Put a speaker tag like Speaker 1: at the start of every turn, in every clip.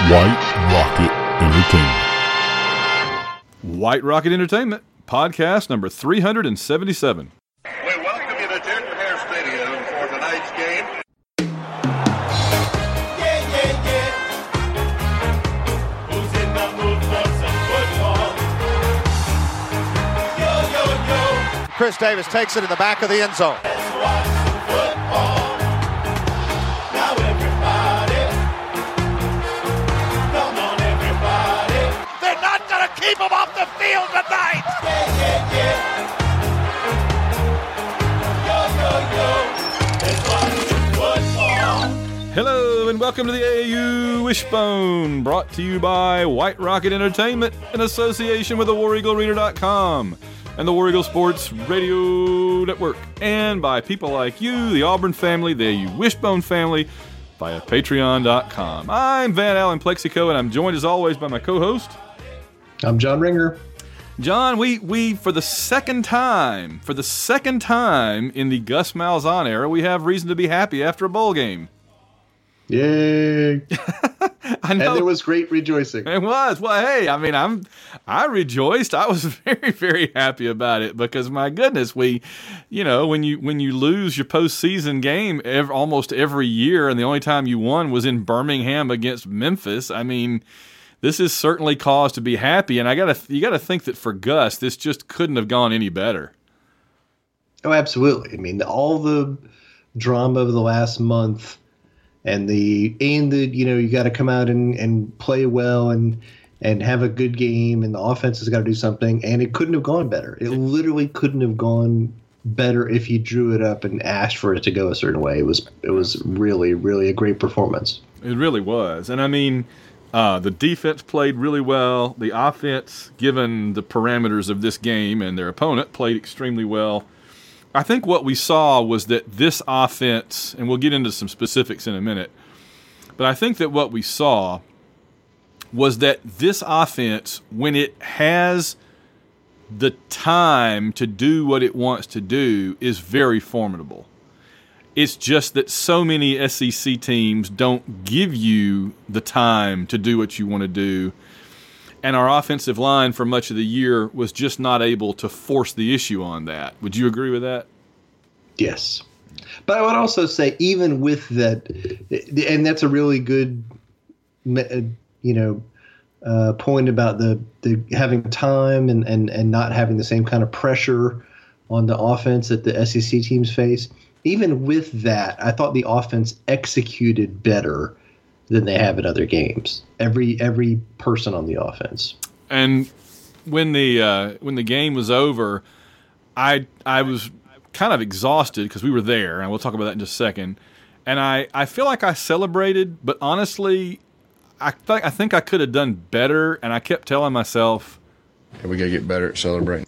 Speaker 1: White Rocket Entertainment.
Speaker 2: White Rocket Entertainment, podcast number 377.
Speaker 3: We welcome you to Jordan Hare Stadium for tonight's game.
Speaker 4: Who's in the mood for some football? Yo.
Speaker 5: Chris Davis takes it in the back of the end zone.
Speaker 4: Let's watch some football. Now everybody. Come on, everybody.
Speaker 5: They're not going to keep him off the field tonight.
Speaker 4: Yeah. Yo. Let's watch some football.
Speaker 2: Hello and welcome to the AAU Wishbone, brought to you by White Rocket Entertainment in association with the WarEagleReader.com and the War Eagle Sports Radio Network, and by people like you, the Auburn family, the AAU Wishbone family, via Patreon.com. I'm Van Allen Plexico, and I'm joined as always by my co-host.
Speaker 6: I'm John Ringer.
Speaker 2: John, we for the second time in the Gus Malzahn era, we have reason to be happy after a bowl game.
Speaker 6: Yay!
Speaker 2: I know.
Speaker 6: And there was great rejoicing.
Speaker 2: It was. Well, hey, I mean, I rejoiced. I was very, very happy about it because, my goodness, when you lose your postseason game almost every year, and the only time you won was in Birmingham against Memphis. I mean, this is certainly cause to be happy, and you gotta think that for Gus, this just couldn't have gone any better.
Speaker 6: Oh, absolutely. I mean, all the drama of the last month. And you got to come out and play well and have a good game, and the offense has got to do something, and it couldn't have gone better. It literally couldn't have gone better if you drew it up and asked for it to go a certain way. It was really, really a great performance.
Speaker 2: It really was. And I mean, the defense played really well. The offense, given the parameters of this game and their opponent, played extremely well. I think what we saw was that this offense, and we'll get into some specifics in a minute, but I think that what we saw was that this offense, when it has the time to do what it wants to do, is very formidable. It's just that so many SEC teams don't give you the time to do what you want to do. And our offensive line for much of the year was just not able to force the issue on that. Would you agree with that?
Speaker 6: Yes. But I would also say, even with that, and that's a really good, point about the having time and not having the same kind of pressure on the offense that the SEC teams face. Even with that, I thought the offense executed better than they have in other games. Every person on the offense. And
Speaker 2: when the game was over, I was kind of exhausted because we were there, and we'll talk about that in just a second. And I feel like I celebrated, but honestly, I think I could have done better. And I kept telling myself,
Speaker 7: "Hey, we gotta get better at celebrating."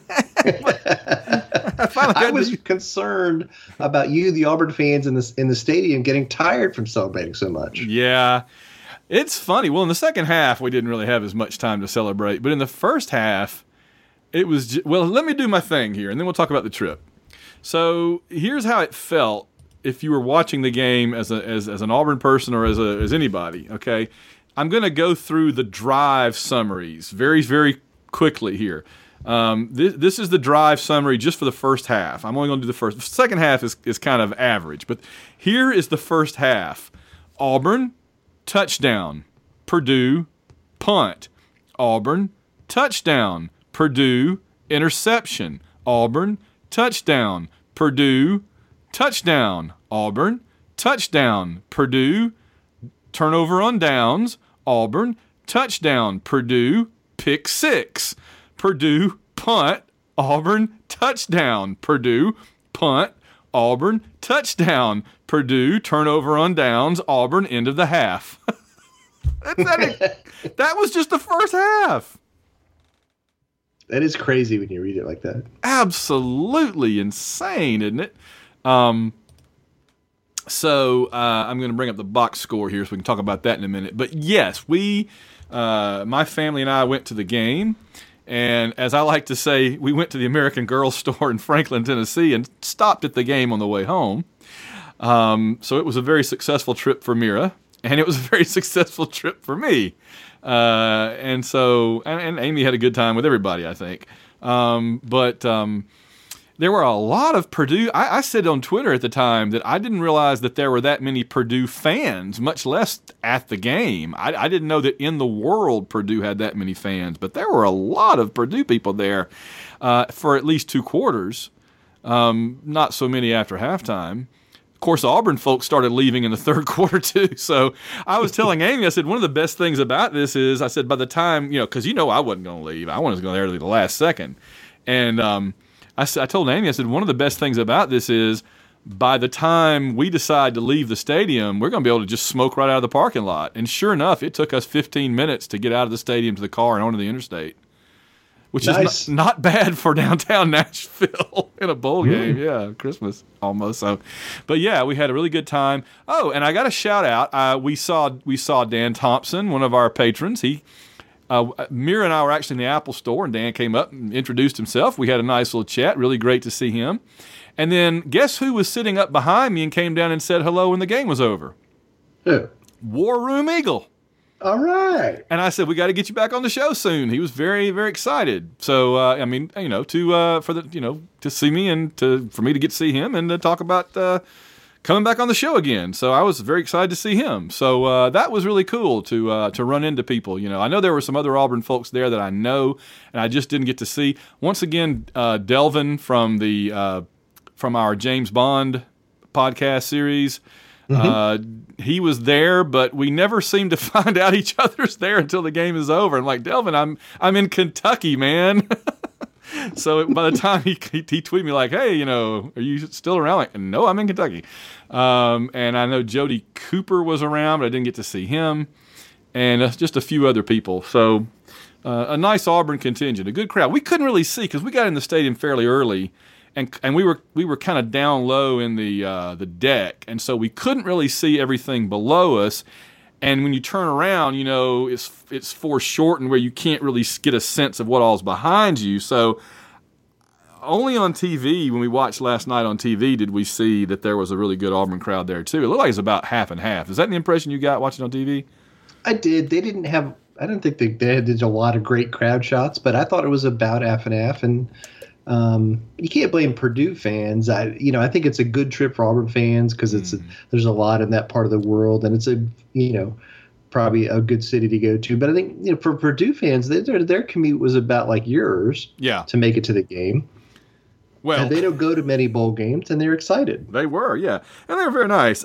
Speaker 6: I was concerned about you, the Auburn fans in the stadium, getting tired from celebrating so much.
Speaker 2: Yeah, it's funny. Well, in the second half, we didn't really have as much time to celebrate, but in the first half, it was let me do my thing here, and then we'll talk about the trip. So here's how it felt if you were watching the game as an Auburn person or as anybody. Okay, I'm going to go through the drive summaries very, very quickly here. This is the drive summary just for the first half. I'm only going to do the first. The second half is kind of average, but here is the first half. Auburn, touchdown. Purdue, punt. Auburn, touchdown. Purdue, interception. Auburn, touchdown. Purdue, touchdown. Auburn, touchdown. Purdue, turnover on downs. Auburn, touchdown. Purdue, pick six. Purdue, punt. Auburn, touchdown. Purdue, punt. Auburn, touchdown. Purdue, turnover on downs. Auburn, end of the half. That was just the first half.
Speaker 6: That is crazy when you read it like that.
Speaker 2: Absolutely insane, isn't it? I'm going to bring up the box score here so we can talk about that in a minute. But yes, my family and I went to the game. And as I like to say, we went to the American Girl store in Franklin, Tennessee, and stopped at the game on the way home. So it was a very successful trip for Mira. and it was a very successful trip for me. And Amy had a good time with everybody, I think. But there were a lot of Purdue. I said on Twitter at the time that I didn't realize that there were that many Purdue fans, much less at the game. I didn't know that in the world Purdue had that many fans, but there were a lot of Purdue people there for at least 2 quarters. Not so many after halftime. Of course, Auburn folks started leaving in the 3rd quarter too. So I was telling Amy, I said, one of the best things about this is, I said, by the time, because I wasn't going to leave. I wanted to go there to the last second. And I told Amy, I said, one of the best things about this is by the time we decide to leave the stadium, we're going to be able to just smoke right out of the parking lot. And sure enough, it took us 15 minutes to get out of the stadium to the car and onto the interstate. Which is not bad for downtown Nashville in a bowl game. Yeah, Christmas almost. So, but yeah, we had a really good time. Oh, and I got a shout out. We saw Dan Thompson, one of our patrons. Mira and I were actually in the Apple store, and Dan came up and introduced himself. We had a nice little chat. Really great to see him. And then guess who was sitting up behind me and came down and said hello when the game was over?
Speaker 6: Who?
Speaker 2: War Room Eagle.
Speaker 6: All right.
Speaker 2: And I said, we got to get you back on the show soon. He was very, very excited. So, to see me and for me to get to see him and to talk about coming back on the show again. So I was very excited to see him. So that was really cool to run into people. I know there were some other Auburn folks there that I know, and I just didn't get to see. Once again, Delvin from our James Bond podcast series. He was there, but we never seem to find out each other's there until the game is over. I'm like, Delvin, I'm in Kentucky, man. So by the time he tweeted me like, hey, are you still around? Like, no, I'm in Kentucky. And I know Jody Cooper was around, but I didn't get to see him. And just a few other people. So a nice Auburn contingent, a good crowd. We couldn't really see because we got in the stadium fairly early. And we were kind of down low in the deck, and so we couldn't really see everything below us. And when you turn around, it's foreshortened where you can't really get a sense of what all's behind you. So only on TV, when we watched last night on TV, did we see that there was a really good Auburn crowd there too. It looked like it was about half and half. Is that the impression you got watching on TV?
Speaker 6: I did. They didn't have. I don't think they did a lot of great crowd shots, but I thought it was about half and half. And you can't blame Purdue fans. I think it's a good trip for Auburn fans because there's a lot in that part of the world, and it's probably a good city to go to. But I think for Purdue fans, their commute was about like yours.
Speaker 2: Yeah. To
Speaker 6: make it to the game.
Speaker 2: Well,
Speaker 6: and they don't go to many bowl games, and they're excited.
Speaker 2: They were, yeah, and they were very nice.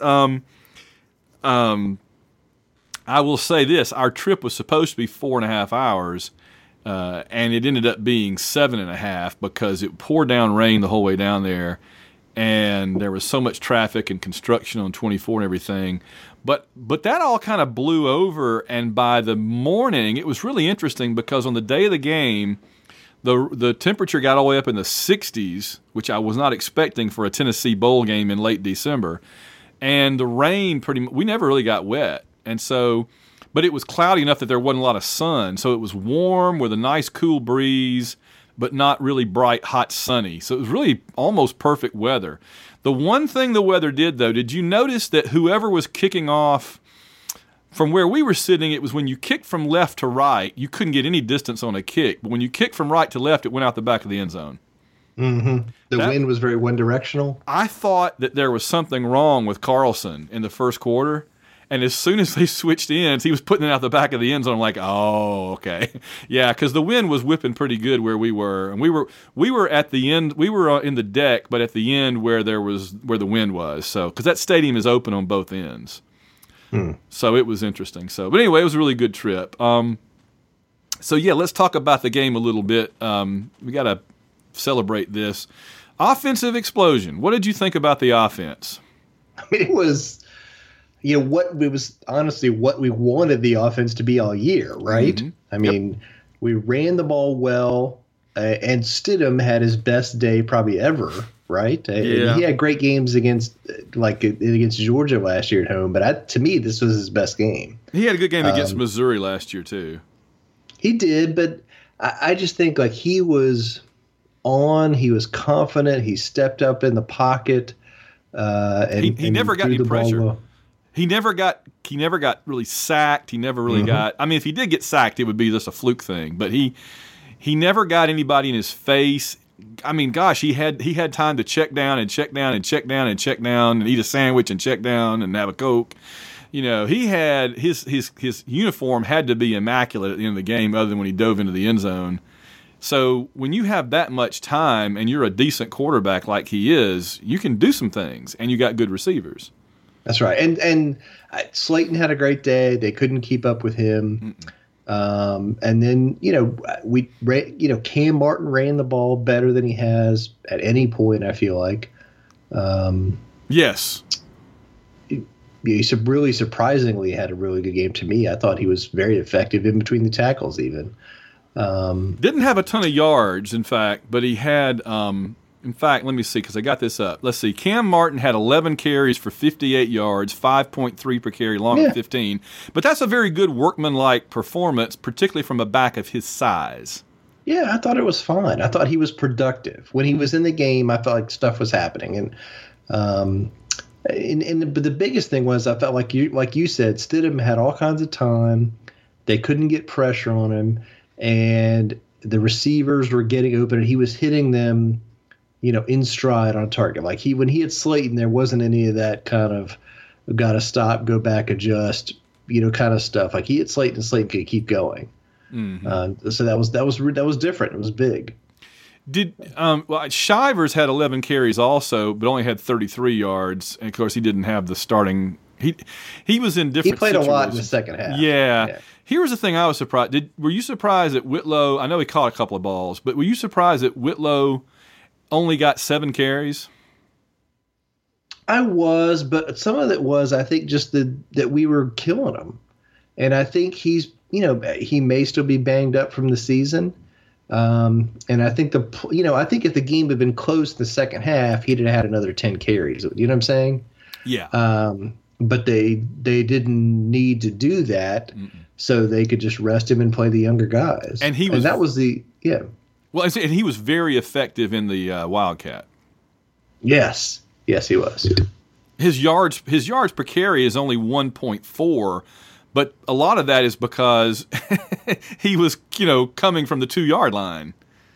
Speaker 2: I will say this: our trip was supposed to be 4.5 hours. And it ended up being 7.5 because it poured down rain the whole way down there, and there was so much traffic and construction on 24 and everything. But that all kind of blew over, and by the morning, it was really interesting because on the day of the game, the temperature got all the way up in the 60s, which I was not expecting for a Tennessee bowl game in late December, and the rain we never really got wet, and so. But it was cloudy enough that there wasn't a lot of sun, so it was warm with a nice cool breeze, but not really bright, hot, sunny. So it was really almost perfect weather. The one thing the weather did, though, did you notice that whoever was kicking off from where we were sitting, it was when you kicked from left to right, you couldn't get any distance on a kick. But when you kicked from right to left, it went out the back of the end zone.
Speaker 6: Mm-hmm. The wind was very one-directional.
Speaker 2: I thought that there was something wrong with Carlson in the first quarter. And as soon as they switched ends, he was putting it out the back of the end zone. I'm like, oh, okay. Yeah, because the wind was whipping pretty good where we were. And we were at the end. We were in the deck, but at the end where the wind was. So because that stadium is open on both ends. So it was interesting. So, but anyway, it was a really good trip. So, yeah, let's talk about the game a little bit. We got to celebrate this. Offensive explosion. What did you think about the offense?
Speaker 6: I mean, it was... it was honestly what we wanted the offense to be all year, right?
Speaker 2: Mm-hmm.
Speaker 6: I mean, we ran the ball well, and Stidham had his best day probably ever, right?
Speaker 2: Yeah.
Speaker 6: He had great games against Georgia last year at home, but to me, this was his best game.
Speaker 2: He had a good game against Missouri last year, too.
Speaker 6: He did, but I just think he was on, he was confident, he stepped up in the pocket.
Speaker 2: He never got any pressure. He never got really sacked. He never really got. I mean, if he did get sacked, it would be just a fluke thing. But he never got anybody in his face. I mean, gosh, he had time to check down and check down and check down and check down and eat a sandwich and check down and have a Coke. You know, he had his uniform had to be immaculate at the end of the game, other than when he dove into the end zone. So when you have that much time and you're a decent quarterback like he is, you can do some things, and you got good receivers.
Speaker 6: That's right. And Slayton had a great day. They couldn't keep up with him. And then, Cam Martin ran the ball better than he has at any point, I feel like.
Speaker 2: Yes.
Speaker 6: He really surprisingly had a really good game to me. I thought he was very effective in between the tackles even.
Speaker 2: Didn't have a ton of yards, in fact, but he had in fact, let me see, because I got this up. Let's see. Cam Martin had 11 carries for 58 yards, 5.3 per carry, long at 15. But that's a very good workmanlike performance, particularly from a back of his size.
Speaker 6: Yeah, I thought it was fine. I thought he was productive. When he was in the game, I felt like stuff was happening. But the biggest thing was I felt like you said, Stidham had all kinds of time. They couldn't get pressure on him, and the receivers were getting open, and he was hitting them, in stride on target. Like when he had Slayton, there wasn't any of that kind of got to stop, go back, adjust, kind of stuff. Like he hit Slayton, and Slayton could keep going. Mm-hmm. So that was different. It was big.
Speaker 2: Shivers had 11 carries also, but only had 33 yards. And of course, he didn't have the starting. He was in different.
Speaker 6: He played
Speaker 2: situations.
Speaker 6: A lot in the second half.
Speaker 2: Yeah. Here's the thing: I was surprised. Were you surprised that Whitlow? I know he caught a couple of balls, but were you surprised that Whitlow only got 7 carries?
Speaker 6: I was, but some of it was, I think, just that we were killing him, and I think he may still be banged up from the season. And I think I think if the game had been close in the second half, he'd have had another 10 carries. You know what I'm saying?
Speaker 2: Yeah.
Speaker 6: But they didn't need to do that, so they could just rest him and play the younger guys.
Speaker 2: And that was the. Well, and he was very effective in the Wildcat.
Speaker 6: Yes, he was.
Speaker 2: His yards per carry is only 1.4. But a lot of that is because he was, coming from the 2-yard line.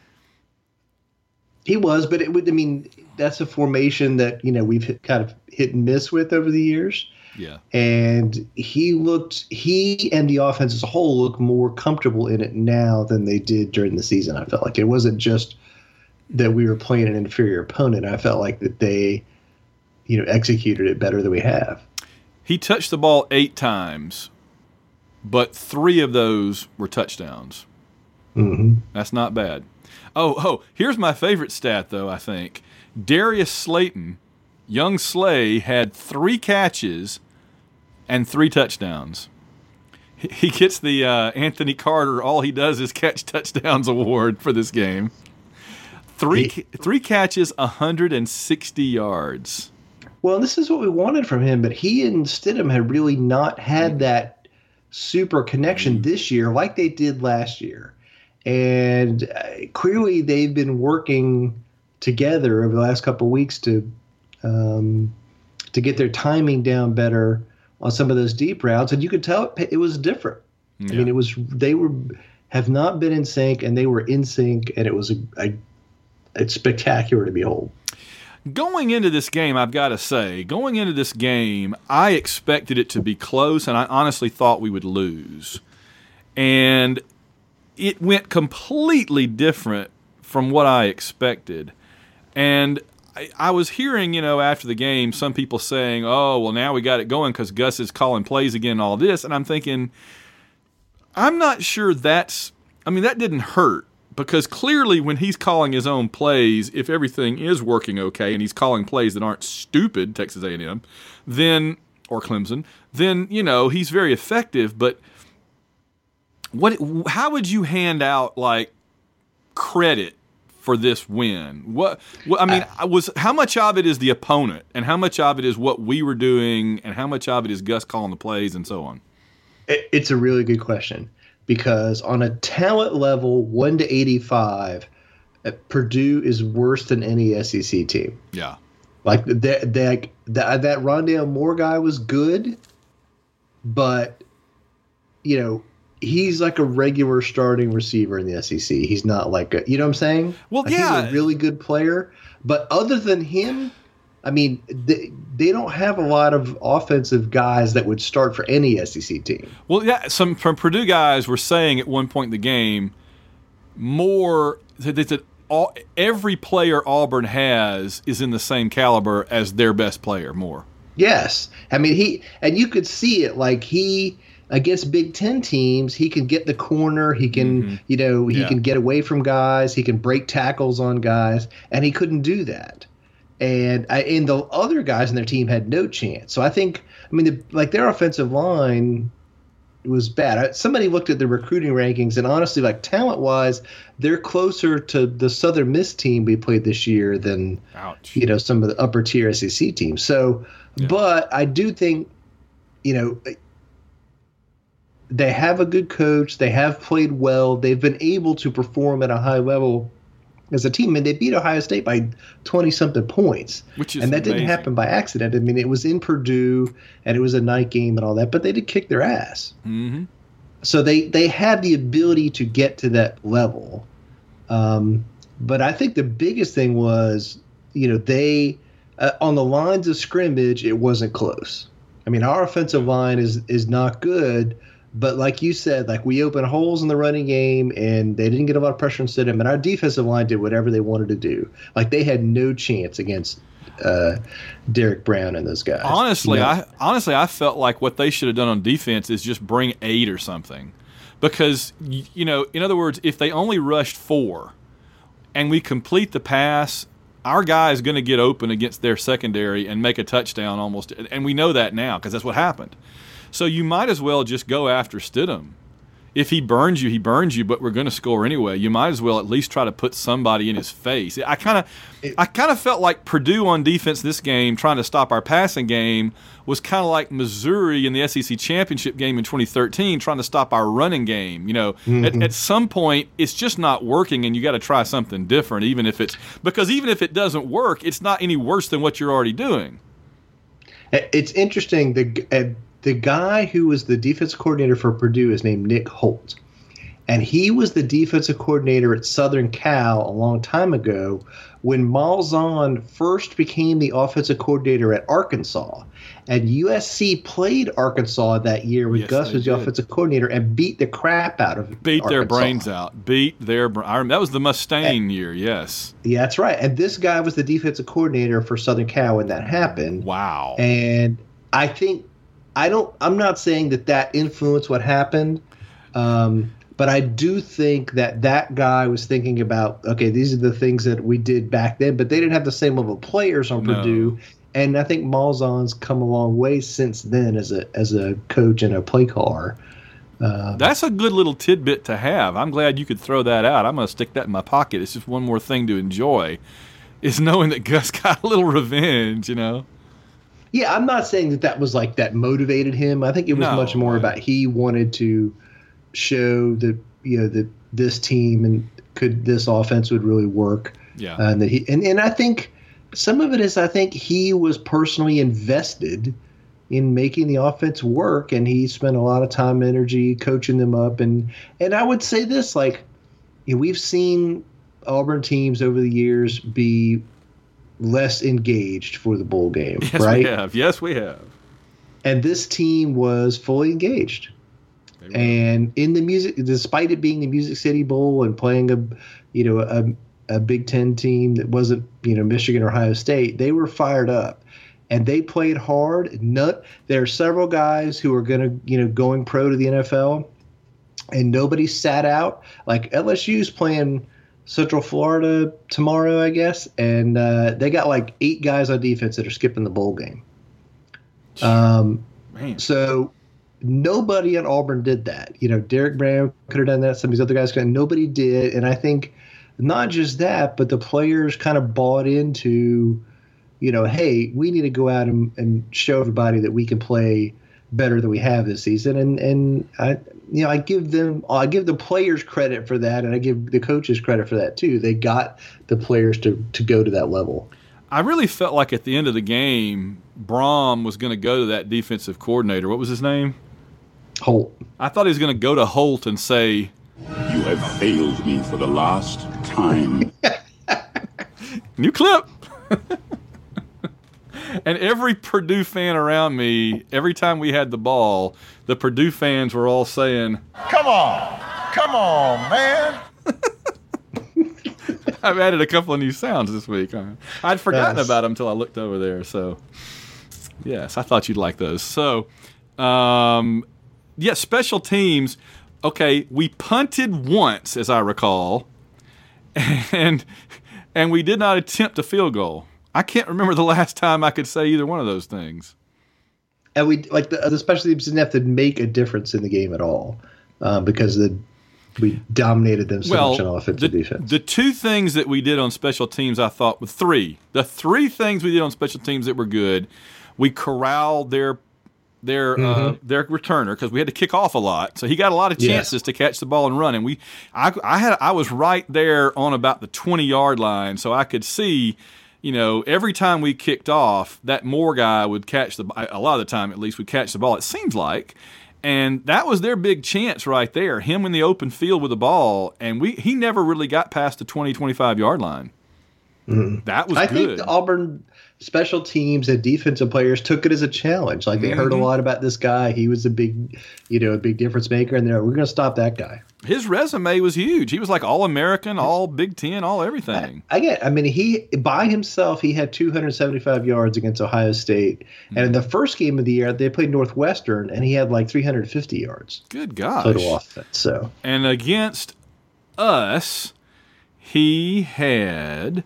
Speaker 6: He was, but that's a formation that, we've kind of hit and miss with over the years.
Speaker 2: Yeah. And
Speaker 6: he and the offense as a whole look more comfortable in it now than they did during the season. I felt like it wasn't just that we were playing an inferior opponent. I felt like that they, executed it better than we have.
Speaker 2: He touched the ball 8 times. But 3 of those were touchdowns.
Speaker 6: Mm-hmm.
Speaker 2: That's not bad. Oh, here's my favorite stat, though, I think. Darius Slayton, young Slay, had 3 catches and 3 touchdowns. He gets the Anthony Carter All He Does Is Catch Touchdowns award for this game. 3 catches, 160 yards.
Speaker 6: Well, this is what we wanted from him, but he and Stidham had really not had that super connection this year like they did last year. And clearly they've been working together over the last couple of weeks to get their timing down better on some of those deep routes. And you could tell it was different. Yeah. I mean, they have not been in sync, and they were in sync, and it was it's spectacular to behold.
Speaker 2: Going into this game, I've got to say, I expected it to be close, and I honestly thought we would lose. And it went completely different from what I expected. And I was hearing, after the game, some people saying, oh, well, now we got it going because Gus is calling plays again and all this. And I'm thinking, I'm not sure that didn't hurt. Because clearly when he's calling his own plays, if everything is working okay and he's calling plays that aren't stupid, Texas A&M, or Clemson, then, he's very effective. But how would you hand out, credit for this win? How much of it is the opponent and how much of it is what we were doing and how much of it is Gus calling the plays and so on?
Speaker 6: It's a really good question. Because on a talent level, 1 to 85, Purdue is worse than any SEC team.
Speaker 2: Yeah.
Speaker 6: Like that Rondale Moore guy was good, but he's like a regular starting receiver in the SEC. He's not like you know what I'm saying?
Speaker 2: Well,
Speaker 6: like,
Speaker 2: yeah,
Speaker 6: he's a really good player, but other than him, I mean, they don't have a lot of offensive guys that would start for any SEC team.
Speaker 2: Well, yeah, some from Purdue guys were saying at one point in the game, they said every player Auburn has is in the same caliber as their best player, Moore.
Speaker 6: Yes. I mean, you could see it, like against Big Ten teams, he can get the corner. He can, he can get away from guys. He can break tackles on guys, and he couldn't do that. And the other guys in their team had no chance. So I think, their offensive line was bad. Somebody looked at the recruiting rankings, and honestly, like talent-wise, they're closer to the Southern Miss team we played this year than, some of the upper-tier SEC teams. So, but I do think, they have a good coach. They have played well. They've been able to perform at a high level as a team, and they beat Ohio State by 20-something points. And that didn't happen by accident. I mean, it was in Purdue, and it was a night game and all that, but they did kick their ass.
Speaker 2: Mm-hmm.
Speaker 6: So they have the ability to get to that level. But I think the biggest thing was, they on the lines of scrimmage, it wasn't close. I mean, our offensive line is not good. But like you said, like we opened holes in the running game, and they didn't get a lot of pressure on Stidham, and our defensive line did whatever they wanted to do. Like they had no chance against Derek Brown and those guys.
Speaker 2: Honestly, I felt like what they should have done on defense is just bring 8 or something, because in other words, if they only rushed 4, and we complete the pass, our guy is going to get open against their secondary and make a touchdown almost, and we know that now because that's what happened. So you might as well just go after Stidham. If he burns you, he burns you, but we're going to score anyway. You might as well at least try to put somebody in his face. I kind of felt like Purdue on defense this game, trying to stop our passing game, was kind of like Missouri in the SEC championship game in 2013, trying to stop our running game. At some point, it's just not working, and you got to try something different. Even if it doesn't work, it's not any worse than what you're already doing.
Speaker 6: It's interesting. The guy who was the defensive coordinator for Purdue is named Nick Holt. And he was the defensive coordinator at Southern Cal a long time ago when Malzahn first became the offensive coordinator at Arkansas. And USC played Arkansas that year when Gus was the offensive coordinator and beat the crap out of
Speaker 2: Arkansas. Their brains out. That was the Mustaine year, yes.
Speaker 6: Yeah, that's right. And this guy was the defensive coordinator for Southern Cal when that happened.
Speaker 2: Wow.
Speaker 6: And I think I'm not saying that influenced what happened, but I do think that guy was thinking about, okay, these are the things that we did back then, but they didn't have the same level of players on Purdue, and I think Malzahn's come a long way since then as a coach and a play caller.
Speaker 2: That's a good little tidbit to have. I'm glad you could throw that out. I'm going to stick that in my pocket. It's just one more thing to enjoy, is knowing that Gus got a little revenge,
Speaker 6: Yeah, I'm not saying that was like that motivated him. I think it was much more about he wanted to show that that this team and this offense would really work.
Speaker 2: Yeah,
Speaker 6: and that and I think some of it is he was personally invested in making the offense work, and he spent a lot of time and energy coaching them up. And I would say this, like we've seen Auburn teams over the years be less engaged for the bowl game, right?
Speaker 2: Yes, we have.
Speaker 6: And this team was fully engaged. And in the music, despite it being the Music City Bowl and playing a Big Ten team that wasn't Michigan or Ohio State, they were fired up and they played hard. There are several guys who are going pro to the NFL, and nobody sat out. Like LSU's playing Central Florida tomorrow, I guess, and they got like 8 guys on defense that are skipping the bowl game. So nobody at Auburn did that. Derek Brown could have done that. Some of these other guys could. Nobody did, and I think not just that, but the players kind of bought into, hey, we need to go out and show everybody that we can play better than we have this season, and I give the players credit for that, and I give the coaches credit for that too. They got the players to go to that level.
Speaker 2: I really felt like at the end of the game, Brom was going to go to that defensive coordinator. What was his name?
Speaker 6: Holt.
Speaker 2: I thought he was going to go to Holt and say,
Speaker 8: You have failed me for the last time.
Speaker 2: new clip. And every Purdue fan around me, every time we had the ball, the Purdue fans were all saying,
Speaker 5: Come on, man.
Speaker 2: I've added a couple of new sounds this week. I'd forgotten
Speaker 6: Nice.
Speaker 2: about them until I looked over there. So, yes, I thought you'd like those. So, yeah, special teams. Okay, we punted once, as I recall, and we did not attempt a field goal. I can't remember the last time I could say either one of those things.
Speaker 6: And we like the special teams didn't have to make a difference in the game at all because we dominated them so much on offensive defense.
Speaker 2: The two things that we did on special teams, I thought, were three. The three things we did on special teams that were good, we corralled their returner because we had to kick off a lot, so he got a lot of chances to catch the ball and run. And I was right there on about the 20-yard line, so I could see. Every time we kicked off, that Moore guy would catch a lot of the time at least, would catch the ball, it seems like. And that was their big chance right there, him in the open field with the ball. And he never really got past the 20, 25-yard line. Mm-hmm. That was good. I
Speaker 6: think the Auburn special teams and defensive players took it as a challenge. Like, they heard a lot about this guy. He was a big difference maker. And we're going to stop that guy.
Speaker 2: His resume was huge. He was like All-American, all Big Ten, all everything.
Speaker 6: He by himself, he had 275 yards against Ohio State. And in the first game of the year, they played Northwestern, and he had like 350 yards.
Speaker 2: Good gosh.
Speaker 6: Total offense. So.
Speaker 2: And against us, he had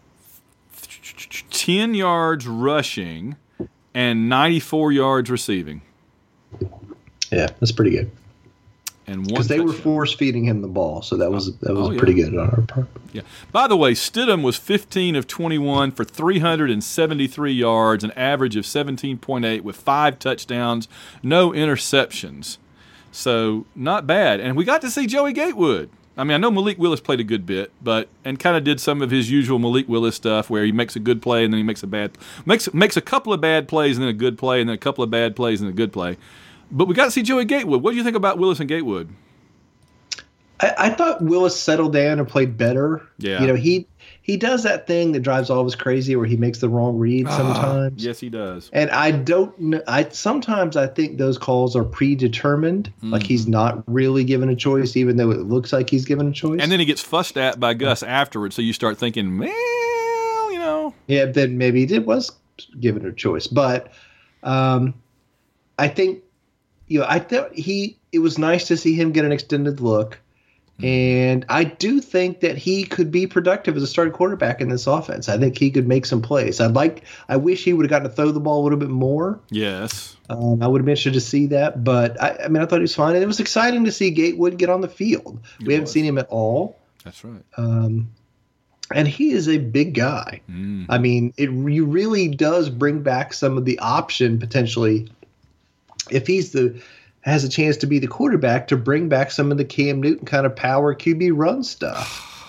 Speaker 2: 10 yards rushing and 94 yards receiving.
Speaker 6: Yeah, that's pretty good.
Speaker 2: And
Speaker 6: because they were force feeding him the ball, so that was pretty good on our part.
Speaker 2: Yeah. By the way, Stidham was 15 of 21 for 373 yards, an average of 17.8 with 5 touchdowns, no interceptions. So not bad. And we got to see Joey Gatewood. I mean, I know Malik Willis played a good bit, and kind of did some of his usual Malik Willis stuff where he makes a good play and then he makes a couple of bad plays and then a good play and then a couple of bad plays and a good play. But we got to see Joey Gatewood. What do you think about Willis and Gatewood?
Speaker 6: I thought Willis settled down and played better.
Speaker 2: Yeah.
Speaker 6: He does that thing that drives all of us crazy where he makes the wrong read sometimes.
Speaker 2: Yes, he does.
Speaker 6: And I don't know. Sometimes I think those calls are predetermined. Like he's not really given a choice, even though it looks like he's given a choice.
Speaker 2: And then he gets fussed at by Gus afterwards. So you start thinking,
Speaker 6: Yeah, then maybe he was given a choice. But I think, I thought it was nice to see him get an extended look. And I do think that he could be productive as a starting quarterback in this offense. I think he could make some plays. I wish he would have gotten to throw the ball a little bit more.
Speaker 2: Yes.
Speaker 6: I would have been interested to see that. But, I thought he was fine. And it was exciting to see Gatewood get on the field. We haven't seen him at all.
Speaker 2: That's right.
Speaker 6: And he is a big guy. I mean, it really does bring back some of the option potentially if has a chance to be the quarterback to bring back some of the Cam Newton kind of power QB run stuff.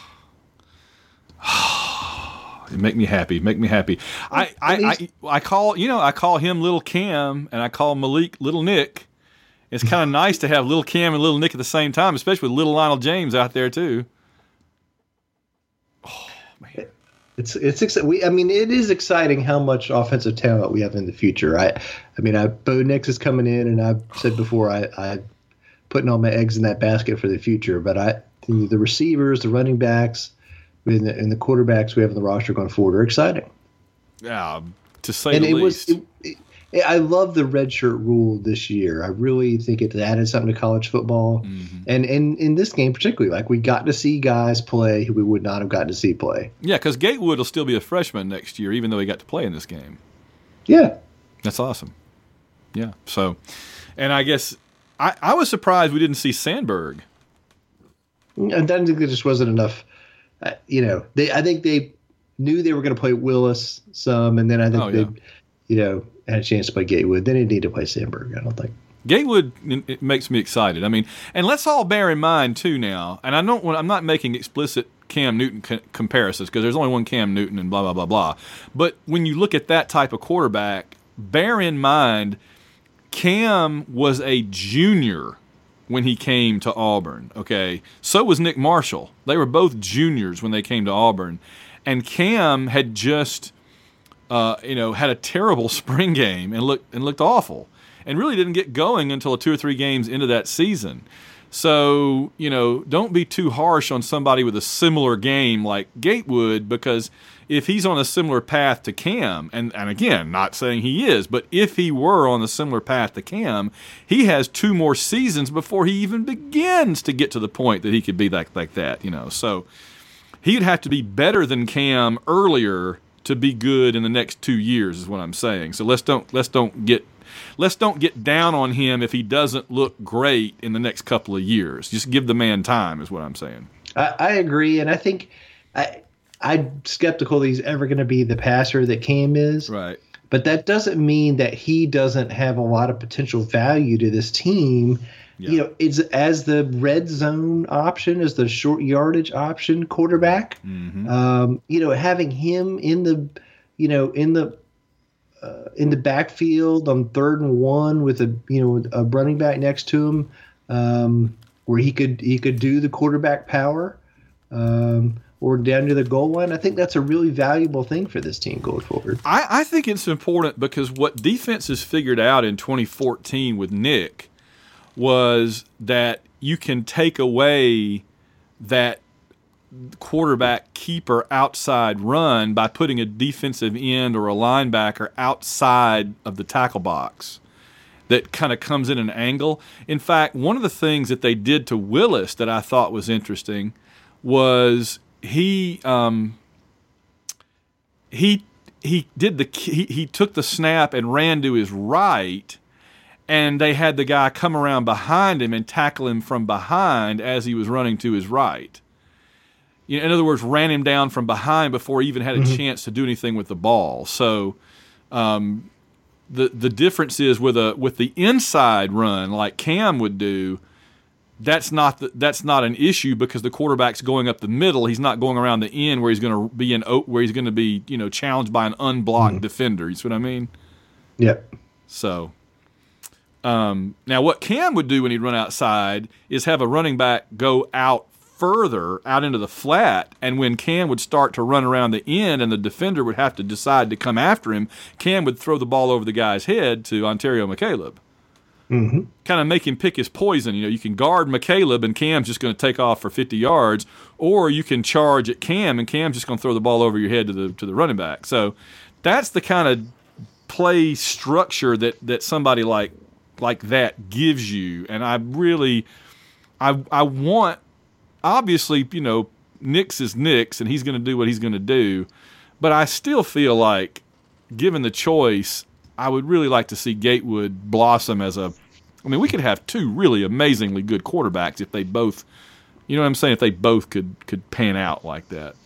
Speaker 2: It make me happy. I call him Little Cam and I call Malik Little Nick. It's kind of nice to have Little Cam and Little Nick at the same time, especially with Little Lionel James out there too. Oh man.
Speaker 6: It is exciting how much offensive talent we have in the future. Bo Nix is coming in, and I've said before I putting all my eggs in that basket for the future. But the receivers, the running backs, and the quarterbacks we have in the roster going forward are exciting.
Speaker 2: Yeah, to say the least.
Speaker 6: I love the redshirt rule this year. I really think it added something to college football. And in this game particularly, we got to see guys play who we would not have gotten to see play.
Speaker 2: Yeah, because Gatewood will still be a freshman next year, even though he got to play in this game.
Speaker 6: Yeah.
Speaker 2: That's awesome. Yeah. So, and I guess I was surprised we didn't see Sandberg.
Speaker 6: I don't think there just wasn't enough. I think they knew they were going to play Willis some, and then I think had a chance to play Gatewood. They didn't need to play Sandberg, I don't think.
Speaker 2: Gatewood, it makes me excited. I mean, and let's all bear in mind too now, and I'm not making explicit Cam Newton comparisons because there's only one Cam Newton and blah, blah, blah, blah. But when you look at that type of quarterback, bear in mind Cam was a junior when he came to Auburn, okay? So was Nick Marshall. They were both juniors when they came to Auburn. And Cam had just, had a terrible spring game and looked awful and really didn't get going until 2 or 3 games into that season. So, don't be too harsh on somebody with a similar game like Gatewood, because if he's on a similar path to Cam, and again, not saying he is, but if he were on a similar path to Cam, he has 2 more seasons before he even begins to get to the point that he could be like that, So he'd have to be better than Cam earlier to be good in the next 2 years, is what I'm saying. So let's don't get down on him if he doesn't look great in the next couple of years. Just give the man time, is what I'm saying.
Speaker 6: I agree, and I think I'm skeptical that he's ever going to be the passer that Cam is.
Speaker 2: Right.
Speaker 6: But that doesn't mean that he doesn't have a lot of potential value to this team. Yeah. It's as the red zone option, as the short yardage option quarterback. Mm-hmm. Having him in the backfield on 3rd and 1 with a running back next to him, where he could do the quarterback power, or down to the goal line. I think that's a really valuable thing for this team going forward.
Speaker 2: I think it's important because what defenses figured out in 2014 with Nick was that you can take away that quarterback keeper outside run by putting a defensive end or a linebacker outside of the tackle box that kind of comes in an angle. In fact, one of the things that they did to Willis that I thought was interesting was he took the snap and ran to his right, and they had the guy come around behind him and tackle him from behind as he was running to his right. In other words, ran him down from behind before he even had a chance to do anything with the ball. So the difference is with the inside run like Cam would do, that's not an issue because the quarterback's going up the middle. He's not going around the end where he's going to be challenged by an unblocked defender. You see what I mean?
Speaker 6: Yeah.
Speaker 2: So now what Cam would do when he'd run outside is have a running back go out further out into the flat, and when Cam would start to run around the end and the defender would have to decide to come after him, Cam would throw the ball over the guy's head to Ontario McCaleb. Mm-hmm. Kind of make him pick his poison. You can guard McCaleb and Cam's just going to take off for 50 yards, or you can charge at Cam and Cam's just going to throw the ball over your head to the running back. So that's the kind of play structure that somebody like that gives you. And I want, obviously, Nix is Nix and he's going to do what he's going to do, but I still feel like, given the choice, I would really like to see Gatewood blossom we could have 2 really amazingly good quarterbacks if they both, if they both could pan out like that.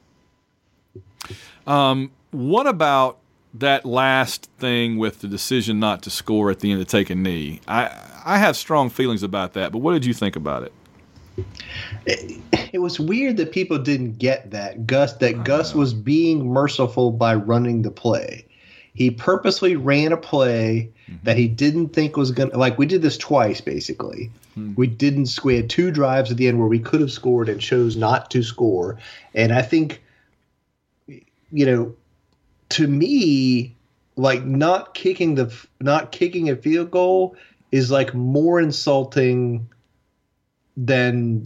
Speaker 2: What about that last thing with the decision not to score at the end to take a knee? I have strong feelings about that, but what did you think about it?
Speaker 6: It was weird that people didn't get that. Gus was being merciful by running the play. He purposely ran a play that he didn't think was going to – we did this twice, basically. We had 2 drives at the end where we could have scored and chose not to score. And I think, to me, not kicking a field goal is more insulting than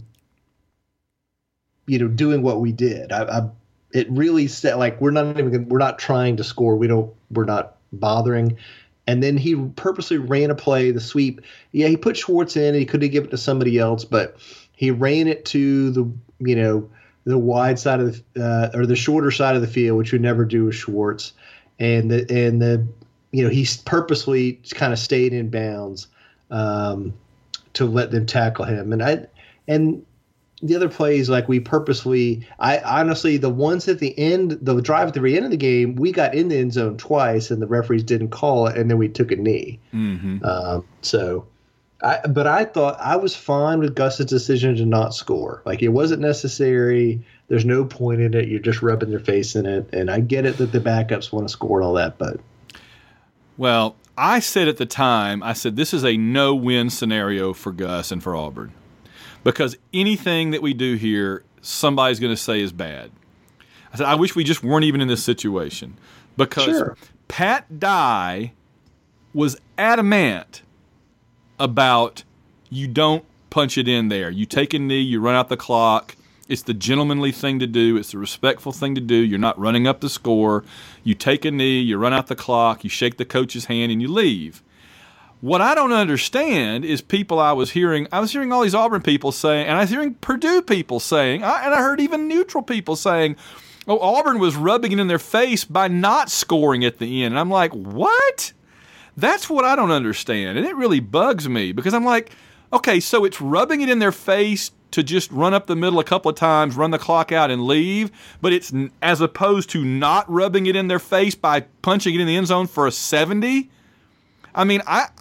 Speaker 6: doing what we did. It really said we're not trying to score. We're not bothering. And then he purposely ran a play, the sweep. Yeah, he put Schwartz in and he could have given it to somebody else, but he ran it to the wide side of or the shorter side of the field, which we never do with Schwartz. And he purposely kind of stayed in bounds to let them tackle him. And the other plays, we purposely – I honestly, the ones at the end, the drive at the very end of the game, we got in the end zone twice and the referees didn't call it, and then we took a knee. Mm-hmm. But I thought I was fine with Gus's decision to not score. It wasn't necessary. There's no point in it. You're just rubbing your face in it. And I get it that the backups want to score and all that, but.
Speaker 2: Well, I said at the time, I said this is a no-win scenario for Gus and for Auburn. Because anything that we do here, somebody's going to say is bad. I said, I wish we just weren't even in this situation. Because Pat Dye was adamant about you don't punch it in there. You take a knee, you run out the clock. It's the gentlemanly thing to do. It's the respectful thing to do. You're not running up the score. You take a knee, you run out the clock, you shake the coach's hand, and you leave. What I don't understand is people I was hearing all these Auburn people saying, and I was hearing Purdue people saying, and I heard even neutral people saying, oh, Auburn was rubbing it in their face by not scoring at the end. And I'm like, what? That's what I don't understand. And it really bugs me because I'm like, okay, so it's rubbing it in their face to just run up the middle a couple of times, run the clock out, and leave, but it's as opposed to not rubbing it in their face by punching it in the end zone for a 70. I mean,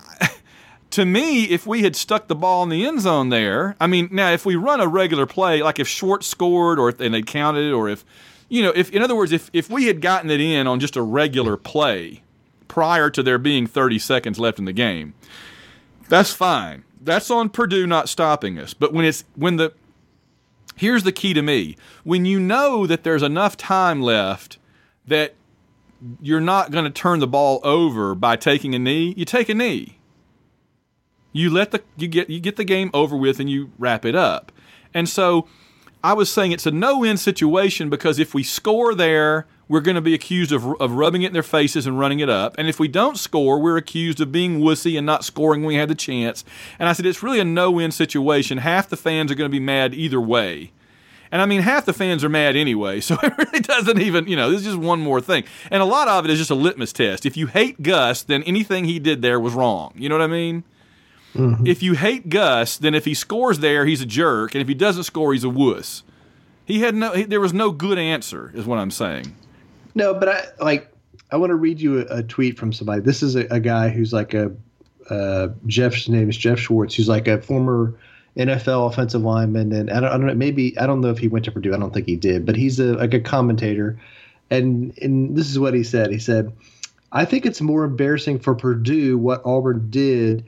Speaker 2: to me, if we had stuck the ball in the end zone there, I mean, now if we run a regular play, like if Schwartz scored and they counted, or if in other words, if we had gotten it in on just a regular play prior to there being 30 seconds left in the game, that's fine. That's on Purdue not stopping us. But here's the key to me. When you know that there's enough time left that you're not going to turn the ball over by taking a knee, you take a knee. You get the game over with and you wrap it up. And so I was saying it's a no-win situation because if we score there, we're going to be accused of rubbing it in their faces and running it up. And if we don't score, we're accused of being wussy and not scoring when we had the chance. And I said, it's really a no-win situation. Half the fans are going to be mad either way. And I mean, half the fans are mad anyway, so it really doesn't even, this is just one more thing. And a lot of it is just a litmus test. If you hate Gus, then anything he did there was wrong. You know what I mean? Mm-hmm. If you hate Gus, then if he scores there, he's a jerk. And if he doesn't score, he's a wuss. There was no good answer, is what I'm saying.
Speaker 6: No, but I want to read you a tweet from somebody. This is a guy who's like his name is Jeff Schwartz, who's like a former NFL offensive lineman, and I don't know, I don't know if he went to Purdue. I don't think he did, but he's like a commentator, and this is what he said. He said, "I think it's more embarrassing for Purdue what Auburn did,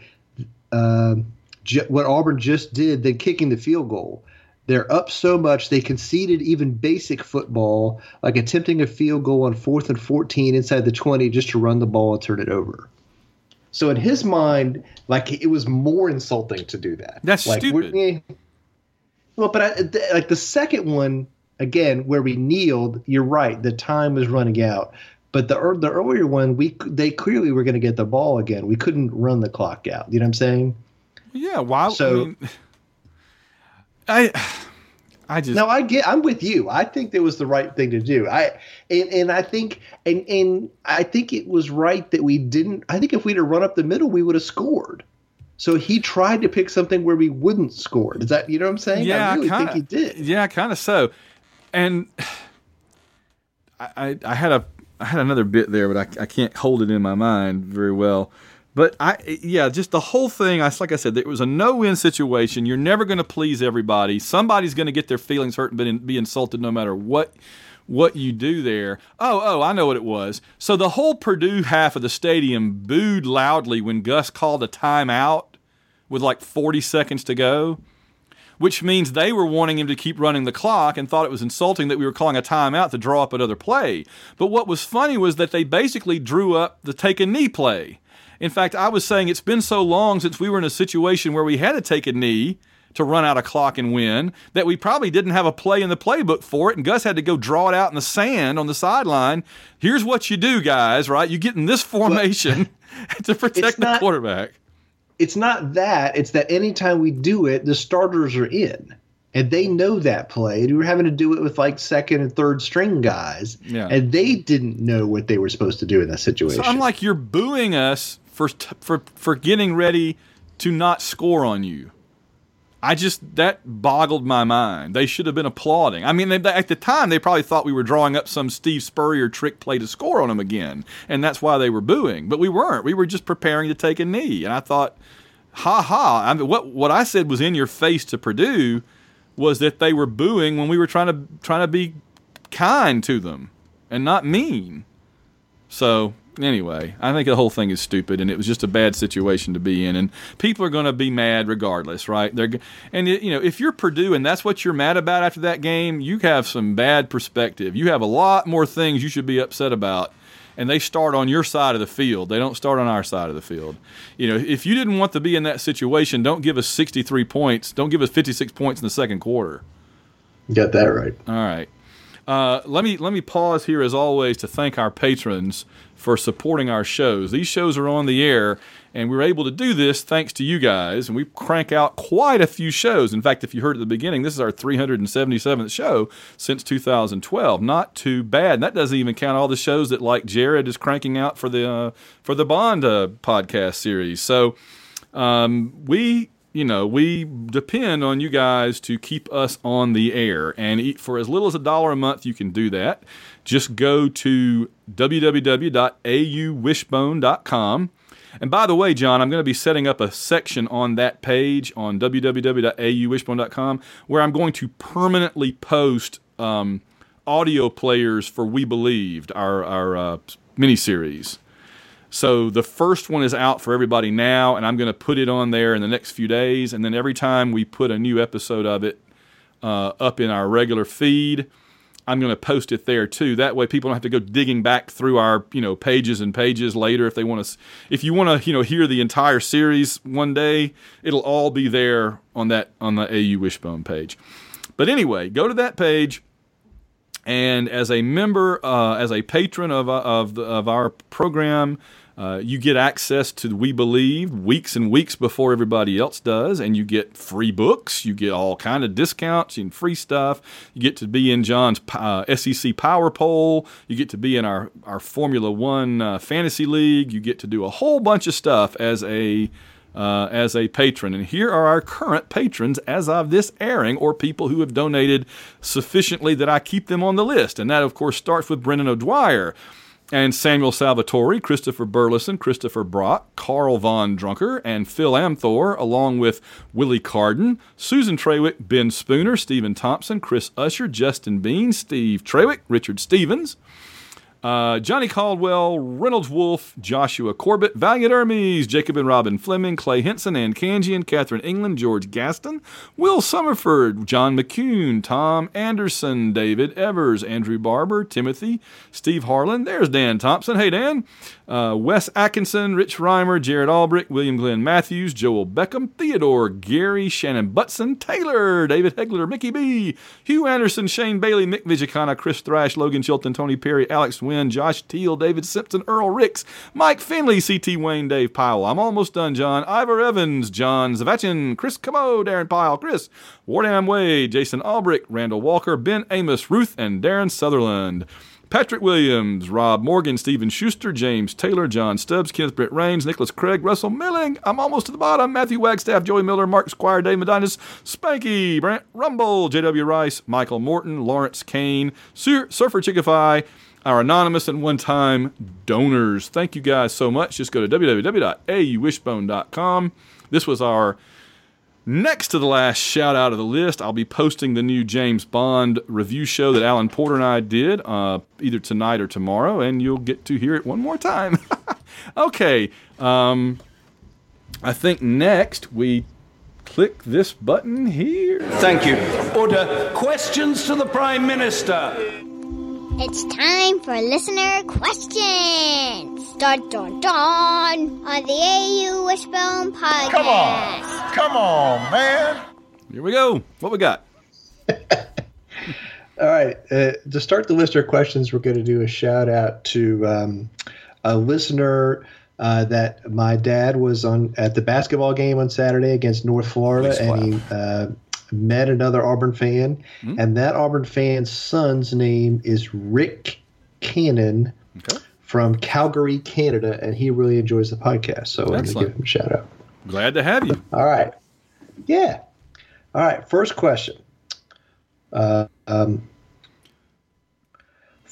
Speaker 6: what Auburn just did, than kicking the field goal. They're up so much they conceded even basic football, like attempting a field goal on 4th and 14 inside the 20 just to run the ball and turn it over." So in his mind, like it was more insulting to do that.
Speaker 2: That's
Speaker 6: like,
Speaker 2: stupid.
Speaker 6: Well, but like the second one, again, where we kneeled, you're right. The time was running out. But the earlier one, they clearly were going to get the ball again. We couldn't run the clock out. You know what I'm saying?
Speaker 2: Yeah. Why?
Speaker 6: So, I'm with you. I think that was the right thing to do. I think it was right that we didn't. I think if we'd have run up the middle, we would have scored. So he tried to pick something where we wouldn't score. Is that, you know what I'm saying?
Speaker 2: Yeah,
Speaker 6: I really think he did.
Speaker 2: Yeah, kind of so. And I had another bit there, but I can't hold it in my mind very well. But just the whole thing, like I said, it was a no-win situation. You're never going to please everybody. Somebody's going to get their feelings hurt and be insulted no matter what you do there. Oh, I know what it was. So the whole Purdue half of the stadium booed loudly when Gus called a timeout with like 40 seconds to go, which means they were wanting him to keep running the clock and thought it was insulting that we were calling a timeout to draw up another play. But what was funny was that they basically drew up the take a knee play. In fact, I was saying it's been so long since we were in a situation where we had to take a knee to run out a clock and win that we probably didn't have a play in the playbook for it, and Gus had to go draw it out in the sand on the sideline. Here's what you do, guys, right? You get in this formation to protect the quarterback.
Speaker 6: It's not that. It's that anytime we do it, the starters are in. And they know that play. And we were having to do it with like second and third string guys. Yeah. And they didn't know what they were supposed to do in that situation.
Speaker 2: So I'm like, you're booing us for getting ready to not score on you. That boggled my mind. They should have been applauding. I mean, at the time, they probably thought we were drawing up some Steve Spurrier trick play to score on them again. And that's why they were booing. But we weren't. We were just preparing to take a knee. And I thought, ha. I mean, what I said was in your face to Purdue was that they were booing when we were trying to be kind to them and not mean. So anyway, I think the whole thing is stupid, and it was just a bad situation to be in. And people are going to be mad regardless, right? If you're Purdue and that's what you're mad about after that game, you have some bad perspective. You have a lot more things you should be upset about. And they start on your side of the field. They don't start on our side of the field. If you didn't want to be in that situation, don't give us 63 points. Don't give us 56 points in the second quarter.
Speaker 6: You got that right.
Speaker 2: All right. Let me pause here as always to thank our patrons for supporting our shows. These shows are on the air, and we're able to do this thanks to you guys, and we crank out quite a few shows. In fact, if you heard at the beginning, this is our 377th show since 2012. Not too bad. And that doesn't even count all the shows that like Jared is cranking out for the Bond podcast series. So we depend on you guys to keep us on the air. And for as little as $1 a month, you can do that. Just go to www.auwishbone.com. And by the way, John, I'm going to be setting up a section on that page on www.auwishbone.com where I'm going to permanently post audio players for We Believed, our miniseries. So the first one is out for everybody now, and I'm going to put it on there in the next few days. And then every time we put a new episode of it up in our regular feed, I'm going to post it there too. That way, people don't have to go digging back through our pages and pages later if they want to. If you want to hear the entire series one day, it'll all be there on the AU Wishbone page. But anyway, go to that page. And as a member, as a patron of our program, you get access to We Believe weeks and weeks before everybody else does, and you get free books, you get all kind of discounts and free stuff. You get to be in John's SEC Power Poll. You get to be in our Formula One Fantasy League. You get to do a whole bunch of stuff as a patron. And here are our current patrons as of this airing, or people who have donated sufficiently that I keep them on the list. And that, of course, starts with Brendan O'Dwyer and Samuel Salvatore, Christopher Burleson, Christopher Brock, Carl Von Drunker, and Phil Amthor, along with Willie Carden, Susan Trawick, Ben Spooner, Stephen Thompson, Chris Usher, Justin Bean, Steve Trawick, Richard Stevens, Johnny Caldwell, Reynolds Wolf, Joshua Corbett, Valiant Hermes, Jacob and Robin Fleming, Clay Henson, Ann Kanjian, Catherine England, George Gaston, Will Summerford, John McCune, Tom Anderson, David Evers, Andrew Barber, Timothy, Steve Harlan, there's Dan Thompson, hey Dan, Wes Atkinson, Rich Reimer, Jared Albrick, William Glenn Matthews, Joel Beckham, Theodore, Gary, Shannon Butson, Taylor, David Hegler, Mickey B, Hugh Anderson, Shane Bailey, Mick Vigicana, Chris Thrash, Logan Chilton, Tony Perry, Alex Wynn, Josh Teal, David Simpson, Earl Ricks, Mike Finley, C.T. Wayne, Dave Powell. I'm almost done, John. Ivor Evans, John Zavachin, Chris Camo, Darren Pyle, Chris, Wardam Wade, Jason Albrick, Randall Walker, Ben Amos, Ruth, and Darren Sutherland. Patrick Williams, Rob Morgan, Stephen Schuster, James Taylor, John Stubbs, Kenneth Britt Raines, Nicholas Craig, Russell Milling, I'm almost to the bottom, Matthew Wagstaff, Joey Miller, Mark Squire, Dave Medinus, Spanky, Brent Rumble, J.W. Rice, Michael Morton, Lawrence Kane, Surfer Chickify, our anonymous and one-time donors. Thank you guys so much. Just go to www.auwishbone.com. This was our next to the last shout out of the list. I'll be posting the new James Bond review show that Alan Porter and I did either tonight or tomorrow, and you'll get to hear it one more time. Okay. I think next we click this button here.
Speaker 9: Thank you. Order. Questions to the Prime Minister.
Speaker 10: It's time for listener questions. Dun, dun, dun, on the AU Wishbone podcast.
Speaker 5: Come on, man.
Speaker 2: Here we go. What we got?
Speaker 6: All right. To start the listener questions, we're going to do a shout out to a listener that my dad was at the basketball game on Saturday against North Florida, and he met another Auburn fan, and that Auburn fan's son's name is Rick Cannon from Calgary, Canada, and he really enjoys the podcast, so I'm going to give him a shout out.
Speaker 2: Glad to have you.
Speaker 6: All right. Yeah. All right, first question. For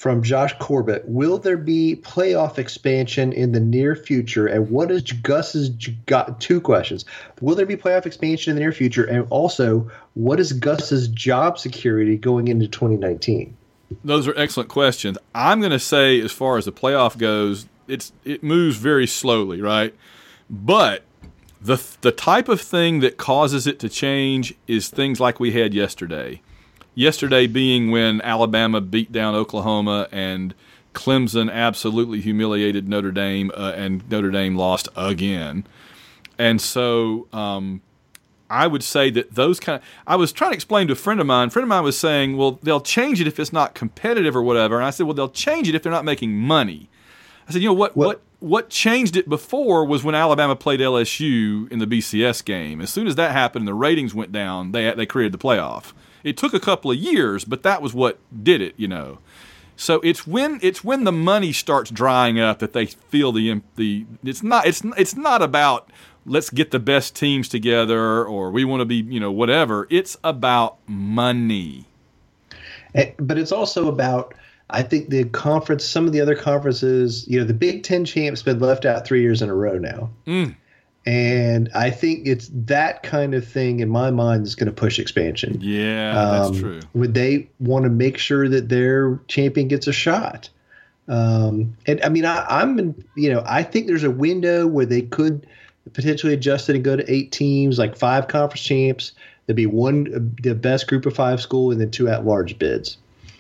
Speaker 6: from Josh Corbett. Will there be playoff expansion in the near future? And what is Gus's got? Two questions. Will there be playoff expansion in the near future? And also, what is Gus's job security going into 2019?
Speaker 2: Those are excellent questions. I'm going to say, as far as the playoff goes, it moves very slowly, right? But the type of thing that causes it to change is things like we had yesterday. Yesterday being when Alabama beat down Oklahoma and Clemson absolutely humiliated Notre Dame, and Notre Dame lost again. And so I would say that those I was trying to explain to a friend of mine. A friend of mine was saying, well, they'll change it if it's not competitive or whatever. And I said, well, they'll change it if they're not making money. I said, you know, what changed it before was when Alabama played LSU in the BCS game. As soon as that happened, the ratings went down. They created the playoff. It took a couple of years, but that was what did it, you know. So it's when the money starts drying up that they feel it's not about let's get the best teams together or we want to be, you know, whatever. It's about money.
Speaker 6: But it's also about, I think, the conference, some of the other conferences, you know, the Big Ten champs been left out 3 years in a row now. And I think it's that kind of thing in my mind that's going to push expansion.
Speaker 2: Yeah, that's true.
Speaker 6: Would they want to make sure that their champion gets a shot? And I mean, I think there's a window where they could potentially adjust it and go to 8 teams, like 5 conference champs. There'd be the best group of 5 school, and then 2 at-large bids.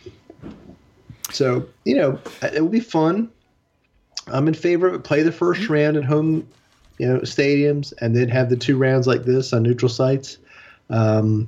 Speaker 6: So, you know, it will be fun. I'm in favor of it. Play the first round at home, you know, stadiums, and then have the 2 rounds like this on neutral sites. The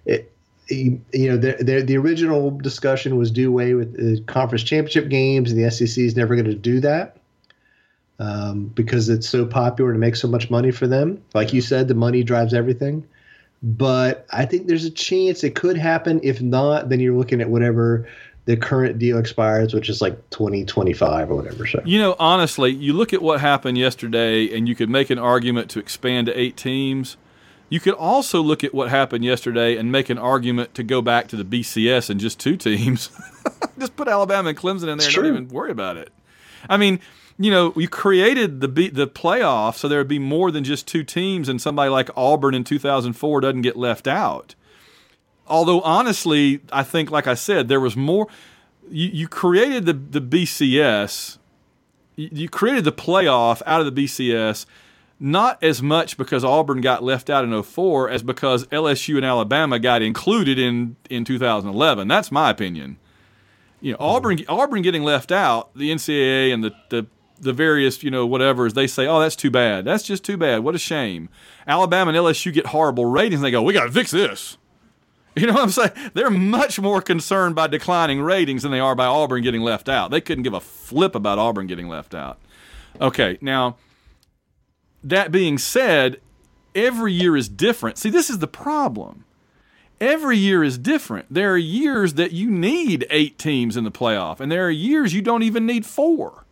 Speaker 6: original discussion was do away with the conference championship games, and the SEC is never going to do that because it's so popular and makes so much money for them. Like you said, the money drives everything. But I think there's a chance it could happen. If not, then you're looking at whatever the current deal expires, which is like 2025 or whatever. So,
Speaker 2: you know, honestly, you look at what happened yesterday, and you could make an argument to expand to 8 teams. You could also look at what happened yesterday and make an argument to go back to the BCS and just 2 teams. Just put Alabama and Clemson in there and don't even worry about it. I mean, you know, you created the playoff so there would be more than just 2 teams, and somebody like Auburn in 2004 doesn't get left out. Although, honestly, I think, like I said, there was more. You created the BCS. You created the playoff out of the BCS, not as much because Auburn got left out in 2004 as because LSU and Alabama got included in 2011. That's my opinion. You know, Auburn getting left out, the NCAA and the various, you know, whatevers, they say, oh, that's too bad. That's just too bad. What a shame. Alabama and LSU get horrible ratings, and they go, we got to fix this. You know what I'm saying? They're much more concerned by declining ratings than they are by Auburn getting left out. They couldn't give a flip about Auburn getting left out. Okay, now, that being said, every year is different. See, this is the problem. Every year is different. There are years that you need 8 teams in the playoff, and there are years you don't even need 4.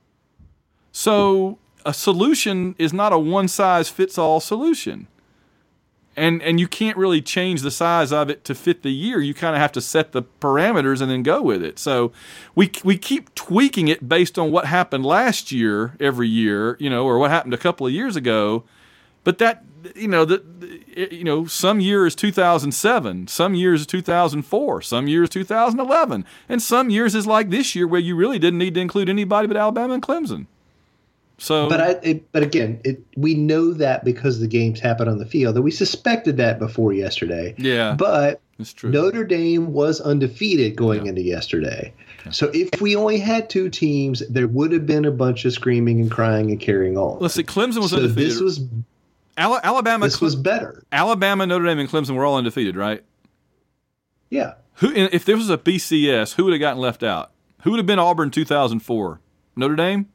Speaker 2: So a solution is not a one-size-fits-all solution. And you can't really change the size of it to fit the year. You kind of have to set the parameters and then go with it. So we keep tweaking it based on what happened last year every year, you know, or what happened a couple of years ago. But that, you know, some year is 2007, some years is 2004, some years 2011, and some years is like this year where you really didn't need to include anybody but Alabama and Clemson. So,
Speaker 6: but again, we know that because the games happen on the field, and we suspected that before yesterday.
Speaker 2: Yeah,
Speaker 6: but
Speaker 2: it's true.
Speaker 6: Notre Dame was undefeated going into yesterday. Okay. So if we only had 2 teams, there would have been a bunch of screaming and crying and carrying on.
Speaker 2: Let's see, Clemson was undefeated.
Speaker 6: This was
Speaker 2: Alabama.
Speaker 6: This was better.
Speaker 2: Alabama, Notre Dame, and Clemson were all undefeated, right?
Speaker 6: Yeah.
Speaker 2: If there was a BCS, who would have gotten left out? Who would have been Auburn 2004? Notre Dame?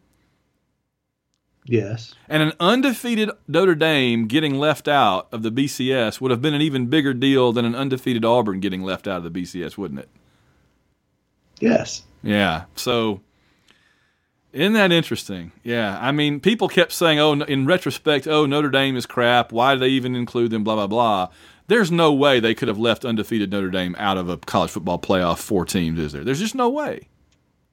Speaker 6: Yes.
Speaker 2: And an undefeated Notre Dame getting left out of the BCS would have been an even bigger deal than an undefeated Auburn getting left out of the BCS, wouldn't it?
Speaker 6: Yes.
Speaker 2: Yeah. So, isn't that interesting? Yeah. I mean, people kept saying, oh, in retrospect, oh, Notre Dame is crap. Why do they even include them, blah, blah, blah. There's no way they could have left undefeated Notre Dame out of a college football playoff 4 teams, is there? There's just no way.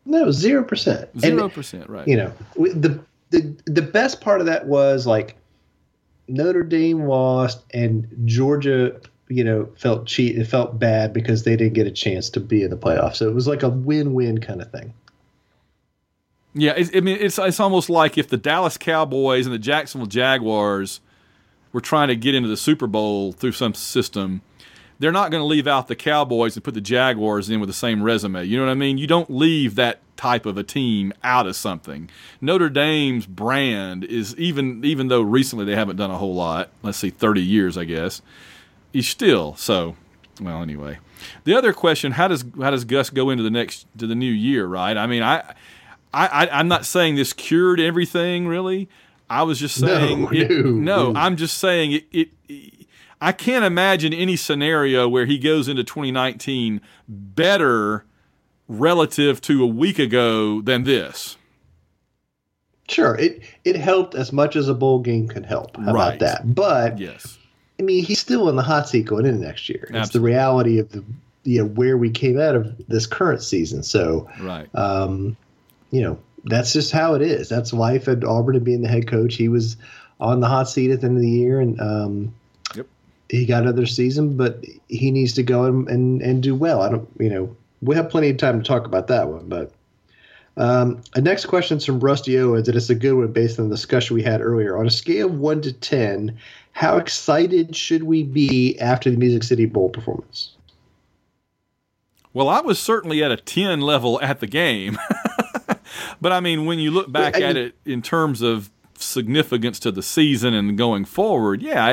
Speaker 6: No, 0%.
Speaker 2: 0%, right.
Speaker 6: You know, the best part of that was like Notre Dame lost and Georgia, you know, it felt bad because they didn't get a chance to be in the playoffs. So it was like a win-win kind of thing.
Speaker 2: Yeah, it's almost like if the Dallas Cowboys and the Jacksonville Jaguars were trying to get into the Super Bowl through some system, they're not going to leave out the Cowboys and put the Jaguars in with the same resume. You know what I mean? You don't leave that type of a team out of something. Notre Dame's brand is, even though recently they haven't done a whole lot, let's see, 30 years, I guess, is still so. Well, anyway, the other question: how does Gus go into the new year? Right? I mean, I'm not saying this cured everything, really. I was just saying no. I'm just saying it. I can't imagine any scenario where he goes into 2019 better relative to a week ago than this.
Speaker 6: Sure, it helped as much as a bowl game could help. How about that? But
Speaker 2: yes,
Speaker 6: I mean, he's still in the hot seat going into next year.
Speaker 2: Absolutely.
Speaker 6: It's the reality of where we came out of this current season. So,
Speaker 2: right.
Speaker 6: You know, that's just how it is. That's life at Auburn and being the head coach. He was on the hot seat at the end of the year, and he got another season, but he needs to go and do well. We have plenty of time to talk about that one. But the next question is from Rusty Owens, and it's a good one based on the discussion we had earlier. On a scale of 1 to 10, how excited should we be after the Music City Bowl performance?
Speaker 2: Well, I was certainly at a 10 level at the game. But, I mean, when you look back at it in terms of significance to the season and going forward, yeah,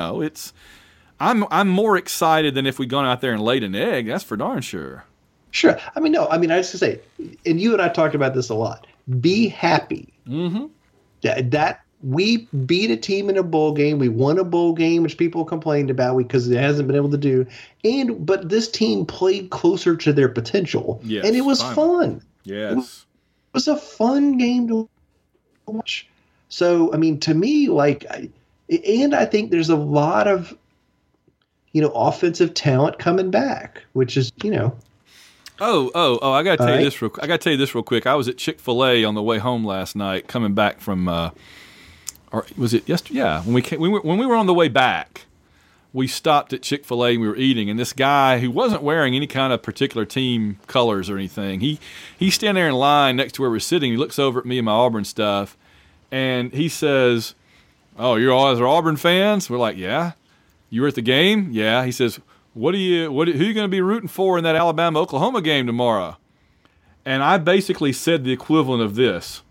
Speaker 2: I'm more excited than if we'd gone out there and laid an egg. That's for darn sure.
Speaker 6: Sure. I was going to say, and you and I talked about this a lot. Be happy.
Speaker 2: Mm-hmm.
Speaker 6: That we beat a team in a bowl game. We won a bowl game, which people complained about because it hasn't been able to do. But this team played closer to their potential, and it was fun.
Speaker 2: Yes,
Speaker 6: it was a fun game to watch. So, I mean, to me, I think there's a lot of, offensive talent coming back, which is,
Speaker 2: Oh! I got to tell you this real quick. I was at Chick-fil-A on the way home last night, coming back from, or was it yesterday? Yeah, when we were on the way back, we stopped at Chick-fil-A and we were eating, and this guy who wasn't wearing any kind of particular team colors or anything, he's standing there in line next to where we're sitting. He looks over at me and my Auburn stuff, and he says, "Oh, you all are Auburn fans?" We're like, "Yeah." "You were at the game?" "Yeah." He says, who are you going to be rooting for in that Alabama-Oklahoma game tomorrow? And I basically said the equivalent of this.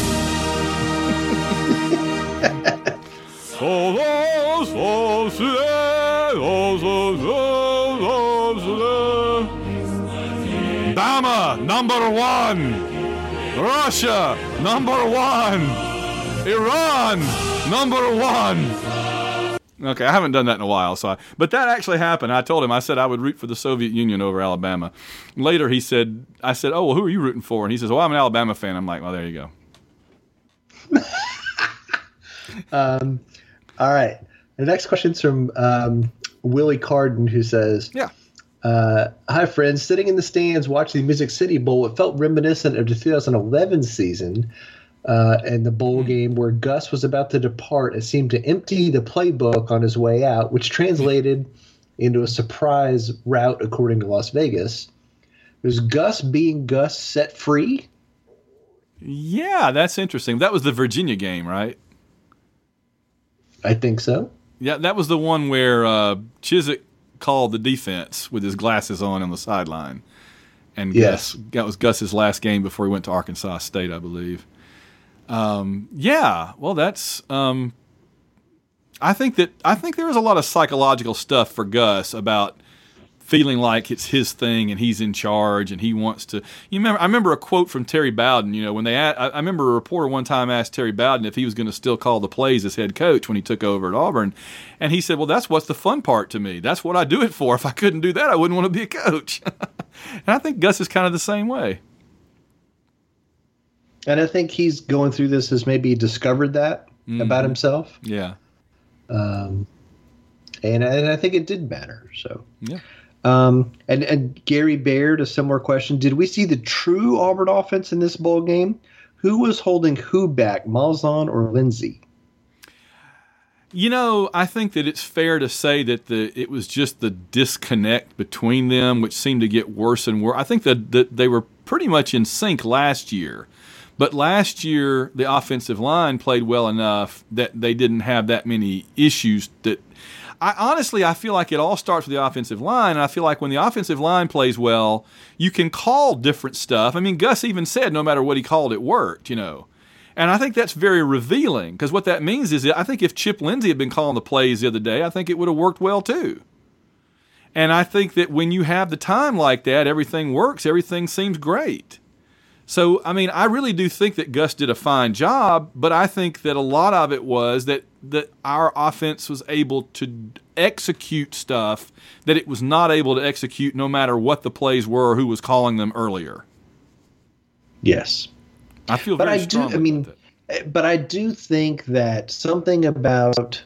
Speaker 2: Bama, number 1. Russia, number 1. Iran, number 1. Okay, I haven't done that in a while, but that actually happened. I told him, I said I would root for the Soviet Union over Alabama. Later, I said, "Oh, well, who are you rooting for?" And he says, "Well, I'm an Alabama fan." I'm like, "Well, there you go."
Speaker 6: All right. The next question's from Willie Carden, who says,
Speaker 2: "Yeah,
Speaker 6: hi, friends. Sitting in the stands watching the Music City Bowl, it felt reminiscent of the 2011 season and the bowl game where Gus was about to depart and seemed to empty the playbook on his way out, which translated into a surprise route according to Las Vegas. Was Gus being Gus set free?"
Speaker 2: Yeah, that's interesting. That was the Virginia game, right?
Speaker 6: I think so.
Speaker 2: Yeah, that was the one where Chizik called the defense with his glasses on the sideline. And
Speaker 6: yes,
Speaker 2: that was Gus's last game before he went to Arkansas State, I believe. Yeah, well, that's. I think there is a lot of psychological stuff for Gus about feeling like it's his thing and he's in charge and he wants to. I remember a quote from Terry Bowden. When I remember a reporter one time asked Terry Bowden if he was going to still call the plays as head coach when he took over at Auburn, and he said, "Well, that's what's the fun part to me. That's what I do it for. If I couldn't do that, I wouldn't want to be a coach." And I think Gus is kind of the same way.
Speaker 6: And I think he's going through this as maybe discovered that about himself.
Speaker 2: Yeah.
Speaker 6: And I think it did matter. So
Speaker 2: yeah.
Speaker 6: And Gary Baird, a similar question. Did we see the true Auburn offense in this bowl game? Who was holding who back, Malzahn or Lindsey?
Speaker 2: I think that it's fair to say that it was just the disconnect between them, which seemed to get worse and worse. I think that they were pretty much in sync last year. But last year, the offensive line played well enough that they didn't have that many issues. I feel like it all starts with the offensive line, and I feel like when the offensive line plays well, you can call different stuff. I mean, Gus even said no matter what he called, it worked, And I think that's very revealing, because what that means is I think if Chip Lindsey had been calling the plays the other day, I think it would have worked well too. And I think that when you have the time like that, everything works, everything seems great. So, I mean, I really do think that Gus did a fine job, but I think that a lot of it was that our offense was able to execute stuff that it was not able to execute no matter what the plays were or who was calling them earlier.
Speaker 6: Yes.
Speaker 2: I feel very strongly about that.
Speaker 6: But I do think that something about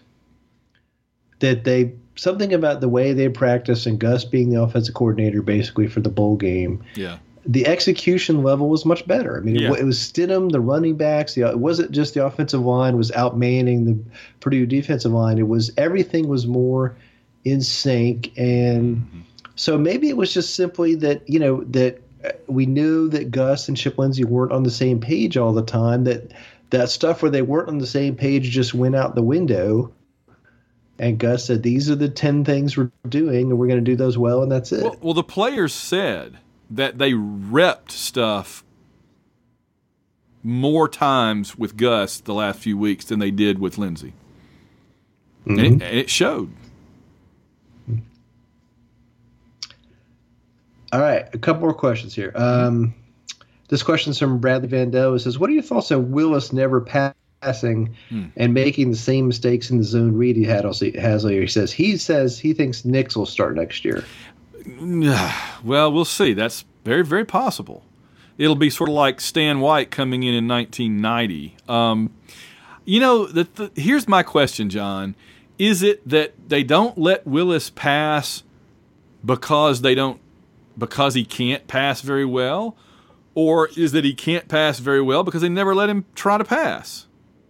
Speaker 6: the way they practice and Gus being the offensive coordinator basically for the bowl game.
Speaker 2: Yeah.
Speaker 6: The execution level was much better. I mean, it was Stidham, the running backs. It wasn't just the offensive line was outmanning the Purdue defensive line. Everything was more in sync. And so maybe it was just simply that, that we knew that Gus and Chip Lindsey weren't on the same page all the time, that stuff where they weren't on the same page just went out the window. And Gus said, these are the 10 things we're doing, and we're going to do those well, and that's it.
Speaker 2: Well, the players said that they repped stuff more times with Gus the last few weeks than they did with Lindsey. Mm-hmm. And it showed.
Speaker 6: All right, a couple more questions here. This question's from Bradley Vandell. It says, what are your thoughts on Willis never passing and making the same mistakes in the zone read he had earlier? He says he thinks Nix will start next year.
Speaker 2: Well, we'll see. That's very, very possible. It'll be sort of like Stan White coming in 1990. Here's my question, John. Is it that they don't let Willis pass because he can't pass very well? Or is that he can't pass very well because they never let him try to pass?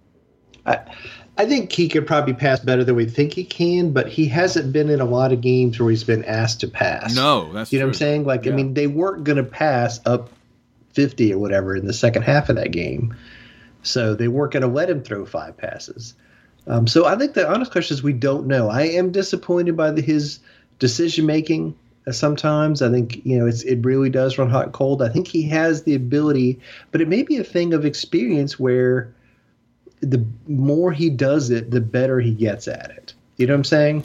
Speaker 6: I think he could probably pass better than we think he can, but he hasn't been in a lot of games where he's been asked to pass.
Speaker 2: No, that's
Speaker 6: true. Know what I'm saying? I mean, they weren't going to pass up 50 or whatever in the second half of that game. So they weren't going to let him throw 5 passes. So I think the honest question is we don't know. I am disappointed by his decision-making sometimes. I think, it really does run hot and cold. I think he has the ability, but it may be a thing of experience where the more he does it, the better he gets at it. You know what I'm saying?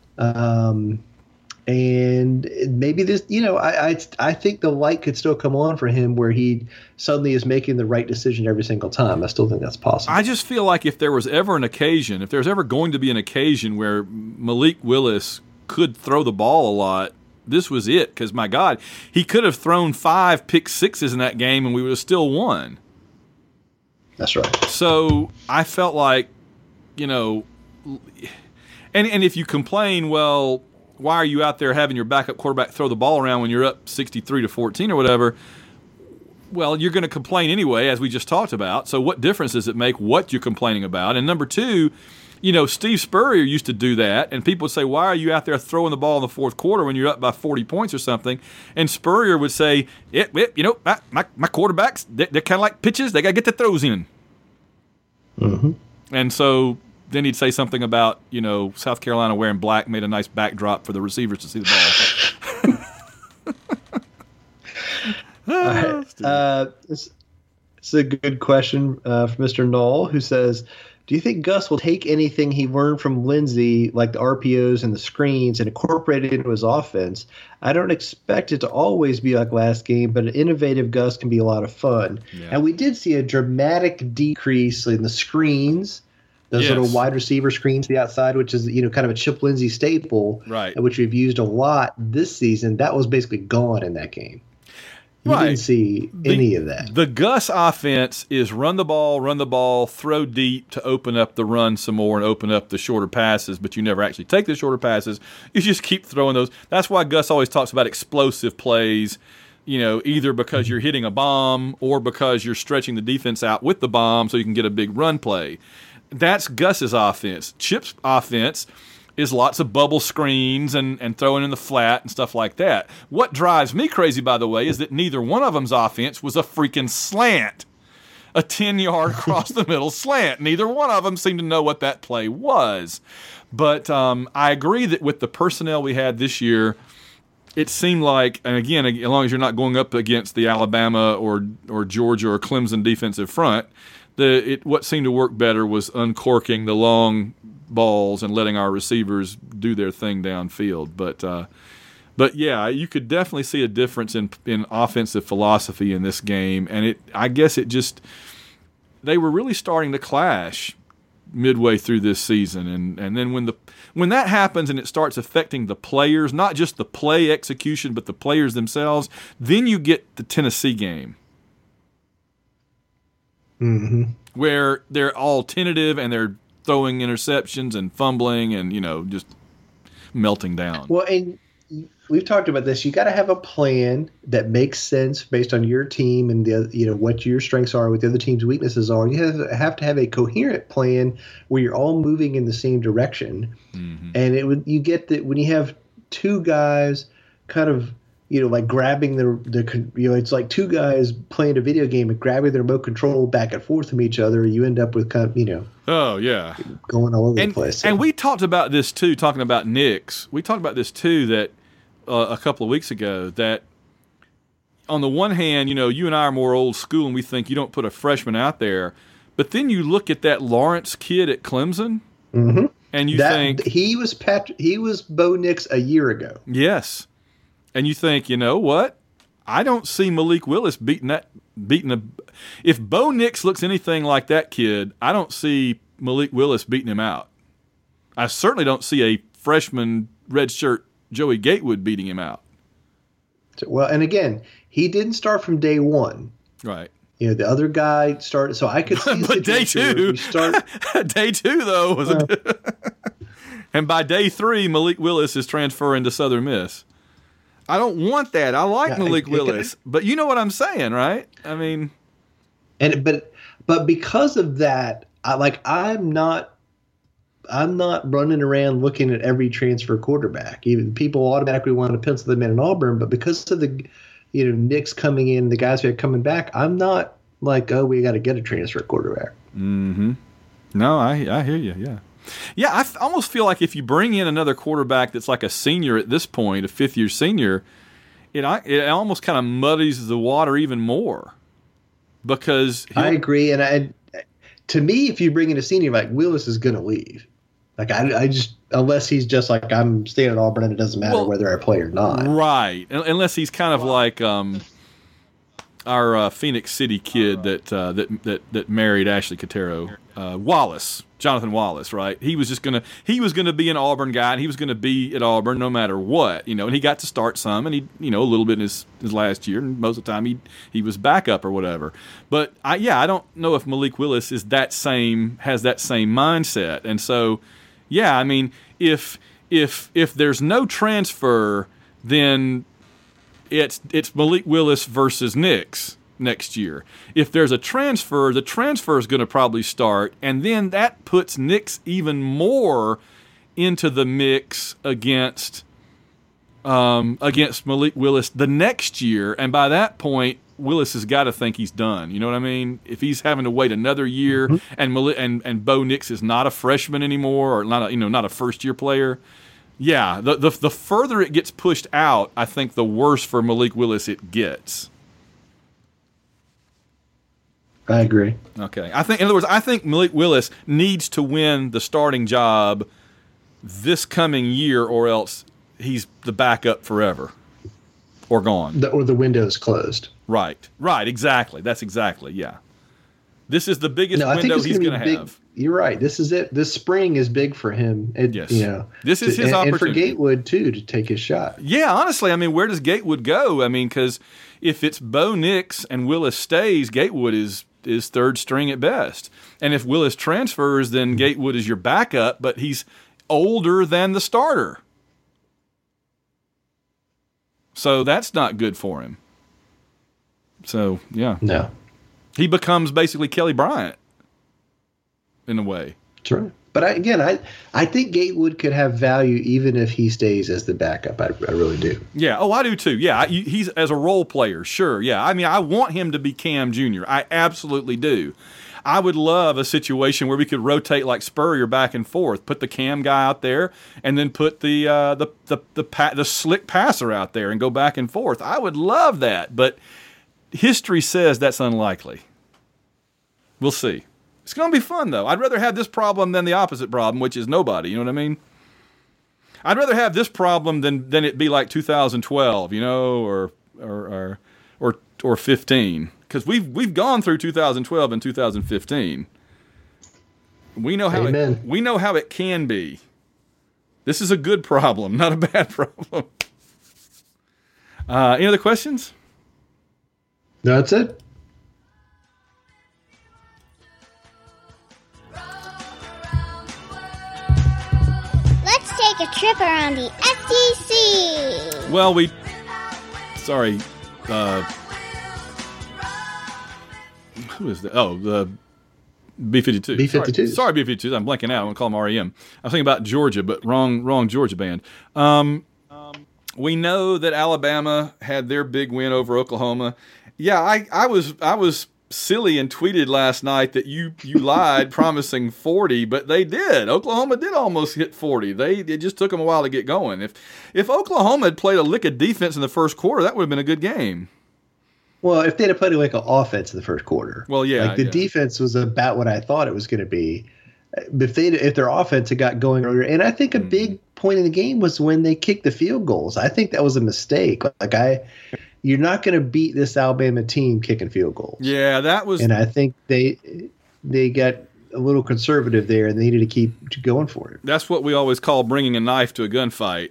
Speaker 6: And maybe this, I think the light could still come on for him where he suddenly is making the right decision every single time. I still think that's possible.
Speaker 2: I just feel like if there was ever going to be an occasion where Malik Willis could throw the ball a lot, this was it. Because, my God, he could have thrown 5 pick sixes in that game and we would have still won.
Speaker 6: That's right.
Speaker 2: So I felt like, and if you complain, well, why are you out there having your backup quarterback throw the ball around when you're up 63-14 or whatever? Well, you're going to complain anyway, as we just talked about. So what difference does it make what you're complaining about? And number 2, Steve Spurrier used to do that, and people would say, why are you out there throwing the ball in the fourth quarter when you're up by 40 points or something? And Spurrier would say, my quarterbacks, they're kind of like pitches. They got to get the throws in.
Speaker 6: Mm-hmm.
Speaker 2: And so then he'd say something about, South Carolina wearing black made a nice backdrop for the receivers to see the ball.
Speaker 6: All right. This is a good question from Mr. Knoll, who says, do you think Gus will take anything he learned from Lindsey, like the RPOs and the screens, and incorporate it into his offense? I don't expect it to always be like last game, but an innovative Gus can be a lot of fun. Yeah. And we did see a dramatic decrease in the screens, those little wide receiver screens to the outside, which is kind of a Chip Lindsey staple,
Speaker 2: right?
Speaker 6: Which we've used a lot this season. That was basically gone in that game. You didn't see any of that.
Speaker 2: The Gus offense is run the ball, throw deep to open up the run some more and open up the shorter passes, but you never actually take the shorter passes. You just keep throwing those. That's why Gus always talks about explosive plays, either because you're hitting a bomb or because you're stretching the defense out with the bomb so you can get a big run play. That's Gus's offense. Chip's offense is lots of bubble screens and throwing in the flat and stuff like that. What drives me crazy, by the way, is that neither one of them's offense was a freaking slant, a 10-yard across the middle slant. Neither one of them seemed to know what that play was. But I agree that with the personnel we had this year, it seemed like, and again, as long as you're not going up against the Alabama or Georgia or Clemson defensive front, what seemed to work better was uncorking the long balls and letting our receivers do their thing downfield. But yeah, you could definitely see a difference in offensive philosophy in this game, and I guess they were really starting to clash midway through this season, and then when that happens and it starts affecting the players, not just the play execution but the players themselves, then you get the Tennessee game.
Speaker 6: Mm-hmm.
Speaker 2: Where they're all tentative and they're throwing interceptions and fumbling and, just melting down.
Speaker 6: Well, and we've talked about this. You got to have a plan that makes sense based on your team and what your strengths are, what the other team's weaknesses are. You have to have a coherent plan where you're all moving in the same direction. Mm-hmm. And you get that when you have two guys kind of, like grabbing it's like two guys playing a video game and grabbing the remote control back and forth from each other. You end up with kind of,
Speaker 2: oh yeah,
Speaker 6: going all over the place.
Speaker 2: And we talked about this too, talking about Nix. We talked about this too, that a couple of weeks ago, that on the one hand, you and I are more old school and we think you don't put a freshman out there. But then you look at that Lawrence kid at Clemson,
Speaker 6: mm-hmm.
Speaker 2: and you think
Speaker 6: he was Bo Nix a year ago.
Speaker 2: Yes. And you think, what? I don't see Malik Willis beating if Bo Nix looks anything like that kid, I don't see Malik Willis beating him out. I certainly don't see a freshman redshirt Joey Gatewood beating him out.
Speaker 6: Well, and again, he didn't start from day one.
Speaker 2: Right.
Speaker 6: The other guy started, so I could see.
Speaker 2: But day two, day two though was and by day 3, Malik Willis is transferring to Southern Miss. I don't want that. I like Malik Willis, but you know what I'm saying, right? I mean,
Speaker 6: but because of that, I'm not running around looking at every transfer quarterback. Even people automatically want to pencil them in Auburn, but because of the Nix coming in, the guys who are coming back, I'm not like, oh, we got to get a transfer quarterback.
Speaker 2: Mm-hmm. No, I hear you. Yeah. Yeah, I almost feel like if you bring in another quarterback that's like a senior at this point, a fifth-year senior, it almost kind of muddies the water even more. Because
Speaker 6: I agree, and to me, if you bring in a senior, like Willis is going to leave. Like I just, unless he's just like, I'm staying at Auburn and it doesn't matter whether I play or not.
Speaker 2: Right, unless he's kind of like our Phoenix City kid that married Ashley Cotero, Jonathan Wallace, right? He was gonna be an Auburn guy, and he was gonna be at Auburn no matter what, and he got to start some, and he, a little bit in his last year, and most of the time he was backup or whatever. But I don't know if Malik Willis has that same mindset, and so yeah, I mean, if there's no transfer, then it's Malik Willis versus Nix next year. If there's a transfer, the transfer is going to probably start, and then that puts Nix even more into the mix against Malik Willis the next year. And by that point, Willis has got to think he's done. You know what I mean? If he's having to wait another year, mm-hmm. and Bo Nix is not a freshman anymore, or not a first year player. Yeah, the further it gets pushed out, I think the worse for Malik Willis it gets.
Speaker 6: I agree.
Speaker 2: Okay. In other words, I think Malik Willis needs to win the starting job this coming year, or else he's the backup forever or gone.
Speaker 6: Or the window's closed.
Speaker 2: Right. Exactly. That's exactly, yeah. This is the biggest window he's going to have.
Speaker 6: you're right. This is it. This spring is big for him.
Speaker 2: Yes. This is his opportunity.
Speaker 6: And for Gatewood, too, to take his shot.
Speaker 2: Yeah, honestly, I mean, where does Gatewood go? I mean, because if it's Bo Nix and Willis stays, Gatewood is third string at best. And if Willis transfers, then Gatewood is your backup, but he's older than the starter. So that's not good for him. So, yeah.
Speaker 6: No.
Speaker 2: He becomes basically Kelly Bryant in a way.
Speaker 6: That's right. But I think Gatewood could have value even if he stays as the backup. I really do.
Speaker 2: Yeah. Oh, I do too. Yeah. He's as a role player. Sure. Yeah. I mean, I want him to be Cam Jr. I absolutely do. I would love a situation where we could rotate like Spurrier back and forth, put the Cam guy out there, and then put the slick passer out there and go back and forth. I would love that, but history says that's unlikely. We'll see. It's going to be fun, though. I'd rather have this problem than the opposite problem, which is nobody. You know what I mean? I'd rather have this problem than it be like 2012, or 15, because we've gone through 2012 and 2015. We know how it can be. This is a good problem, not a bad problem. Any other questions?
Speaker 6: No, that's it.
Speaker 10: Let's take a trip around the SEC.
Speaker 2: Well, who is that? Oh, the B-52.
Speaker 6: B-52.
Speaker 2: Sorry, B-52s. I'm blanking out. I'm going to call them REM. I was thinking about Georgia, but wrong Georgia band. We know that Alabama had their big win over Oklahoma. Yeah, I was silly and tweeted last night that you lied promising 40, but they did. Oklahoma did almost hit 40. It just took them a while to get going. If Oklahoma had played a lick of defense in the first quarter, that would have been a good game.
Speaker 6: Well, if they'd have played like an offense in the first quarter.
Speaker 2: Well, yeah.
Speaker 6: Like the defense was about what I thought it was going to be. If their offense had got going earlier, and I think a big point in the game was when they kicked the field goals. I think that was a mistake. You're not going to beat this Alabama team kicking field goals.
Speaker 2: Yeah, that was.
Speaker 6: And I think they got a little conservative there, and they needed to keep going for it.
Speaker 2: That's what we always call bringing a knife to a gunfight,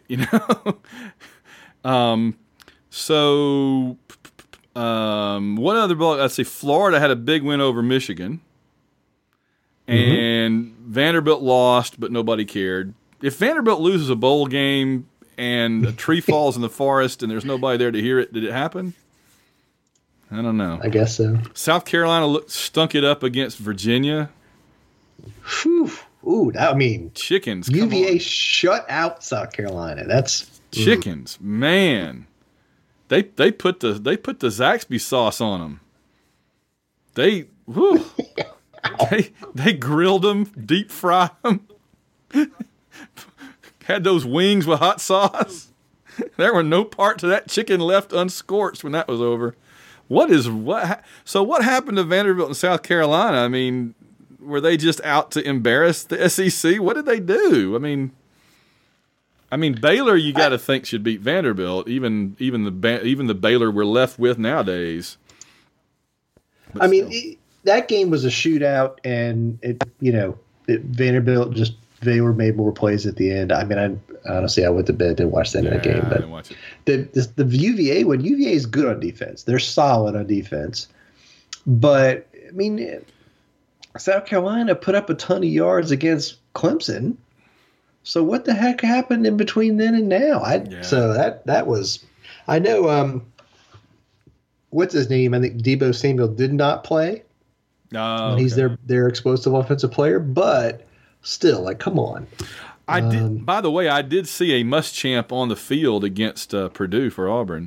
Speaker 2: So, what other ball? Let's see. Florida had a big win over Michigan, and Vanderbilt lost, but nobody cared. If Vanderbilt loses a bowl game and a tree falls in the forest and there's nobody there to hear it, did it happen? I don't know.
Speaker 6: I guess so.
Speaker 2: South Carolina stunk it up against Virginia.
Speaker 6: Whew. Ooh,
Speaker 2: chickens.
Speaker 6: UVA shut out South Carolina. That's
Speaker 2: chickens, man. They put the Zaxby sauce on them. They grilled them, deep fried them. Had those wings with hot sauce. There were no parts of that chicken left unscorched when that was over. So what happened to Vanderbilt and South Carolina? I mean, were they just out to embarrass the SEC? What did they do? I mean, Baylor, you got to think should beat Vanderbilt. Even the Baylor we're left with nowadays. But
Speaker 6: that game was a shootout, and Vanderbilt they were made more plays at the end. I honestly went to bed, didn't watch the end of the game. But I didn't watch it. The UVA, when UVA is good on defense, they're solid on defense. But South Carolina put up a ton of yards against Clemson. So what the heck happened in between then and now? So that was, I know. What's his name? I think Deebo Samuel did not play.
Speaker 2: No,
Speaker 6: he's their explosive offensive player, but. Still, come on.
Speaker 2: I did. By the way, I did see a Muschamp on the field against Purdue for Auburn.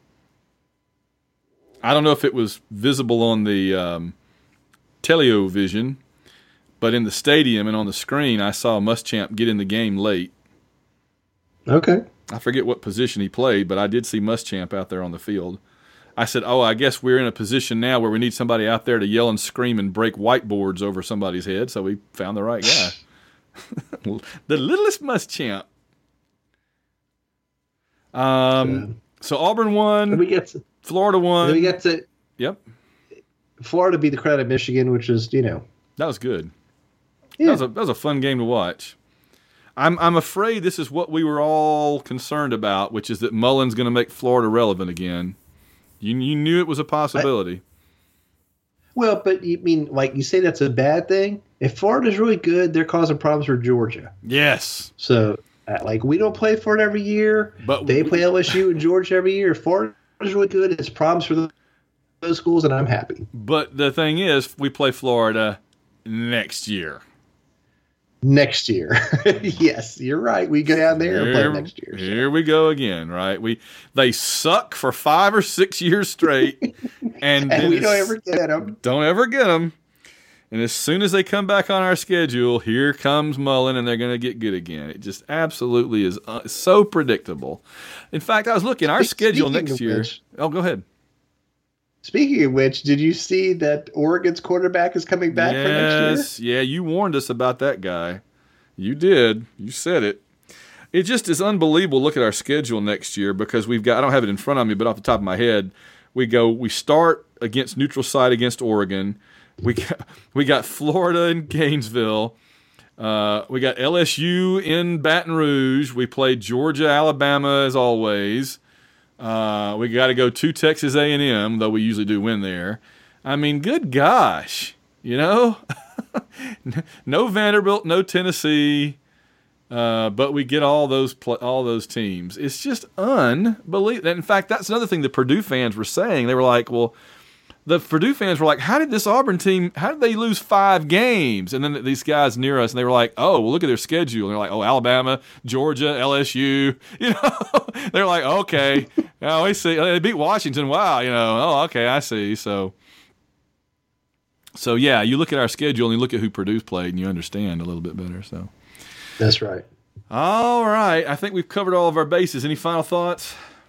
Speaker 2: I don't know if it was visible on the television, but in the stadium and on the screen, I saw Muschamp get in the game late.
Speaker 6: Okay.
Speaker 2: I forget what position he played, but I did see Muschamp out there on the field. I said, I guess we're in a position now where we need somebody out there to yell and scream and break whiteboards over somebody's head, so we found the right guy. The littlest Muschamp. So Auburn won. Florida won.
Speaker 6: We get to
Speaker 2: Florida
Speaker 6: beat the crowd at Michigan, which is
Speaker 2: that was good.
Speaker 6: Yeah.
Speaker 2: That was a fun game to watch. I'm afraid this is what we were all concerned about, which is that Mullen's going to make Florida relevant again. You knew it was a possibility.
Speaker 6: Well, but you mean, like, you say that's a bad thing? If Florida's really good, they're causing problems for Georgia.
Speaker 2: Yes.
Speaker 6: So, like, we don't play Florida every year.
Speaker 2: But
Speaker 6: they play LSU and Georgia every year. If Florida's really good, it's problems for those schools, and I'm happy.
Speaker 2: But the thing is, we play Florida next year.
Speaker 6: Next year. Yes, you're right. We go down there and play next year. So.
Speaker 2: Here we go again, right? They suck for 5 or 6 years straight. And
Speaker 6: we don't ever get them.
Speaker 2: Don't ever get them. And as soon as they come back on our schedule, here comes Mullen, and they're going to get good again. It just absolutely is so predictable. In fact, I was looking, our schedule next year. Oh, go ahead.
Speaker 6: Speaking of which, did you see that Oregon's quarterback is coming back for next year?
Speaker 2: Yeah, you warned us about that guy. You did. You said it. It just is unbelievable. Look at our schedule next year because we've got, I don't have it in front of me, but off the top of my head, we start against neutral site against Oregon. We got Florida in Gainesville. We got LSU in Baton Rouge. We play Georgia, Alabama as always. We got to go to Texas A&M, though we usually do win there. I mean, good gosh, no Vanderbilt, no Tennessee, but we get all those teams. It's just unbelievable. In fact, that's another thing the Purdue fans were saying. They were like, well, the Purdue fans were like, how did this Auburn team, how did they lose 5 games? And then these guys near us, and they were like, oh, well, look at their schedule. And they're like, oh, Alabama, Georgia, LSU. They're like, okay. Now we see, they beat Washington. Wow. Oh, okay, I see. So yeah, you look at our schedule and you look at who Purdue's played and you understand a little bit better. So
Speaker 6: that's right.
Speaker 2: All right. I think we've covered all of our bases. Any final thoughts?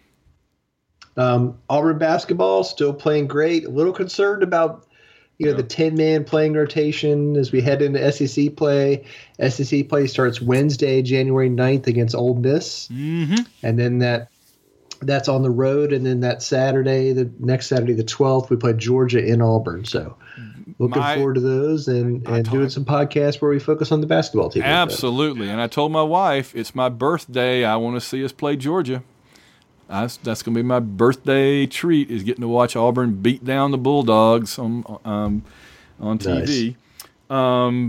Speaker 6: Auburn basketball still playing great. A little concerned about, the 10-man playing rotation as we head into SEC play. SEC play starts Wednesday, January 9th against Ole Miss.
Speaker 2: Mm-hmm.
Speaker 6: And then that's on the road. And then that Saturday, the next Saturday, the 12th, we play Georgia in Auburn. So looking forward to those and doing some podcasts where we focus on the basketball team.
Speaker 2: Absolutely. And I told my wife, it's my birthday. I want to see us play Georgia. That's going to be my birthday treat, is getting to watch Auburn beat down the Bulldogs on TV. Nice.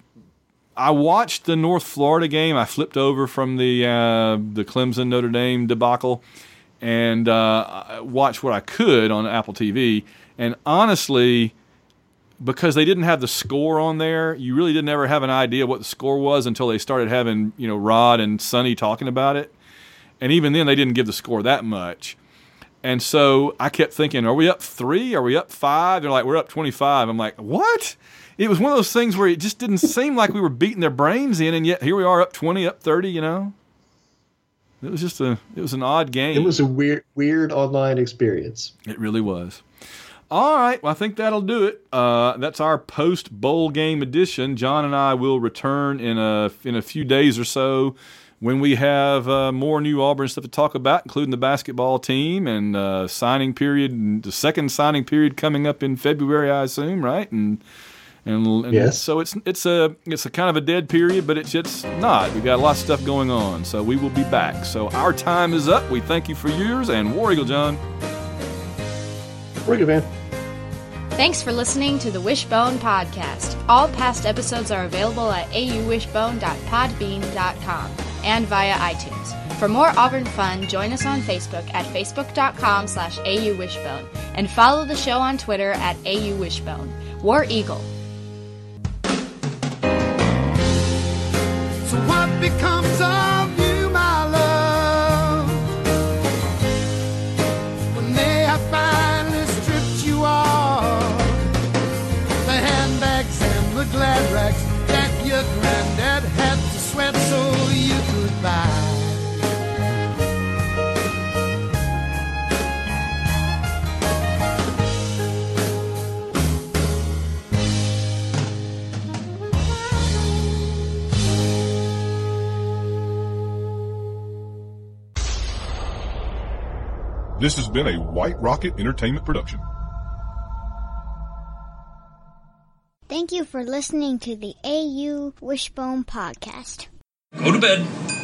Speaker 2: I watched the North Florida game. I flipped over from the Clemson Notre Dame debacle and watched what I could on Apple TV. And honestly, because they didn't have the score on there, you really didn't ever have an idea what the score was until they started having Rod and Sonny talking about it. And even then, they didn't give the score that much. And so I kept thinking, are we up 3? Are we up 5? They're like, we're up 25. I'm like, what? It was one of those things where it just didn't seem like we were beating their brains in, and yet here we are up 20, up 30, It was just it was an odd game.
Speaker 6: It was a weird online experience.
Speaker 2: It really was. All right, well, I think that'll do it. That's our post-bowl game edition. John and I will return in a few days or so when we have more new Auburn stuff to talk about, including the basketball team and signing period, the second signing period coming up in February, I assume, right? And
Speaker 6: yes.
Speaker 2: So it's a kind of a dead period, but it's not. We've got a lot of stuff going on, so we will be back. So our time is up. We thank you for yours, and War Eagle, John.
Speaker 6: War Eagle, man.
Speaker 11: Thanks for listening to the Wishbone Podcast. All past episodes are available at auwishbone.podbean.com and via iTunes. For more Auburn fun, join us on Facebook at facebook.com/auwishbone and follow the show on Twitter at auwishbone. War Eagle.
Speaker 12: So what becomes of you, my love, when they have finally stripped you off the handbags and the glad rags that your granddad had to sweat so you could buy?
Speaker 13: This has been a White Rocket Entertainment production.
Speaker 10: Thank Thank you for listening to the AU Wishbone Podcast.
Speaker 13: Go to bed.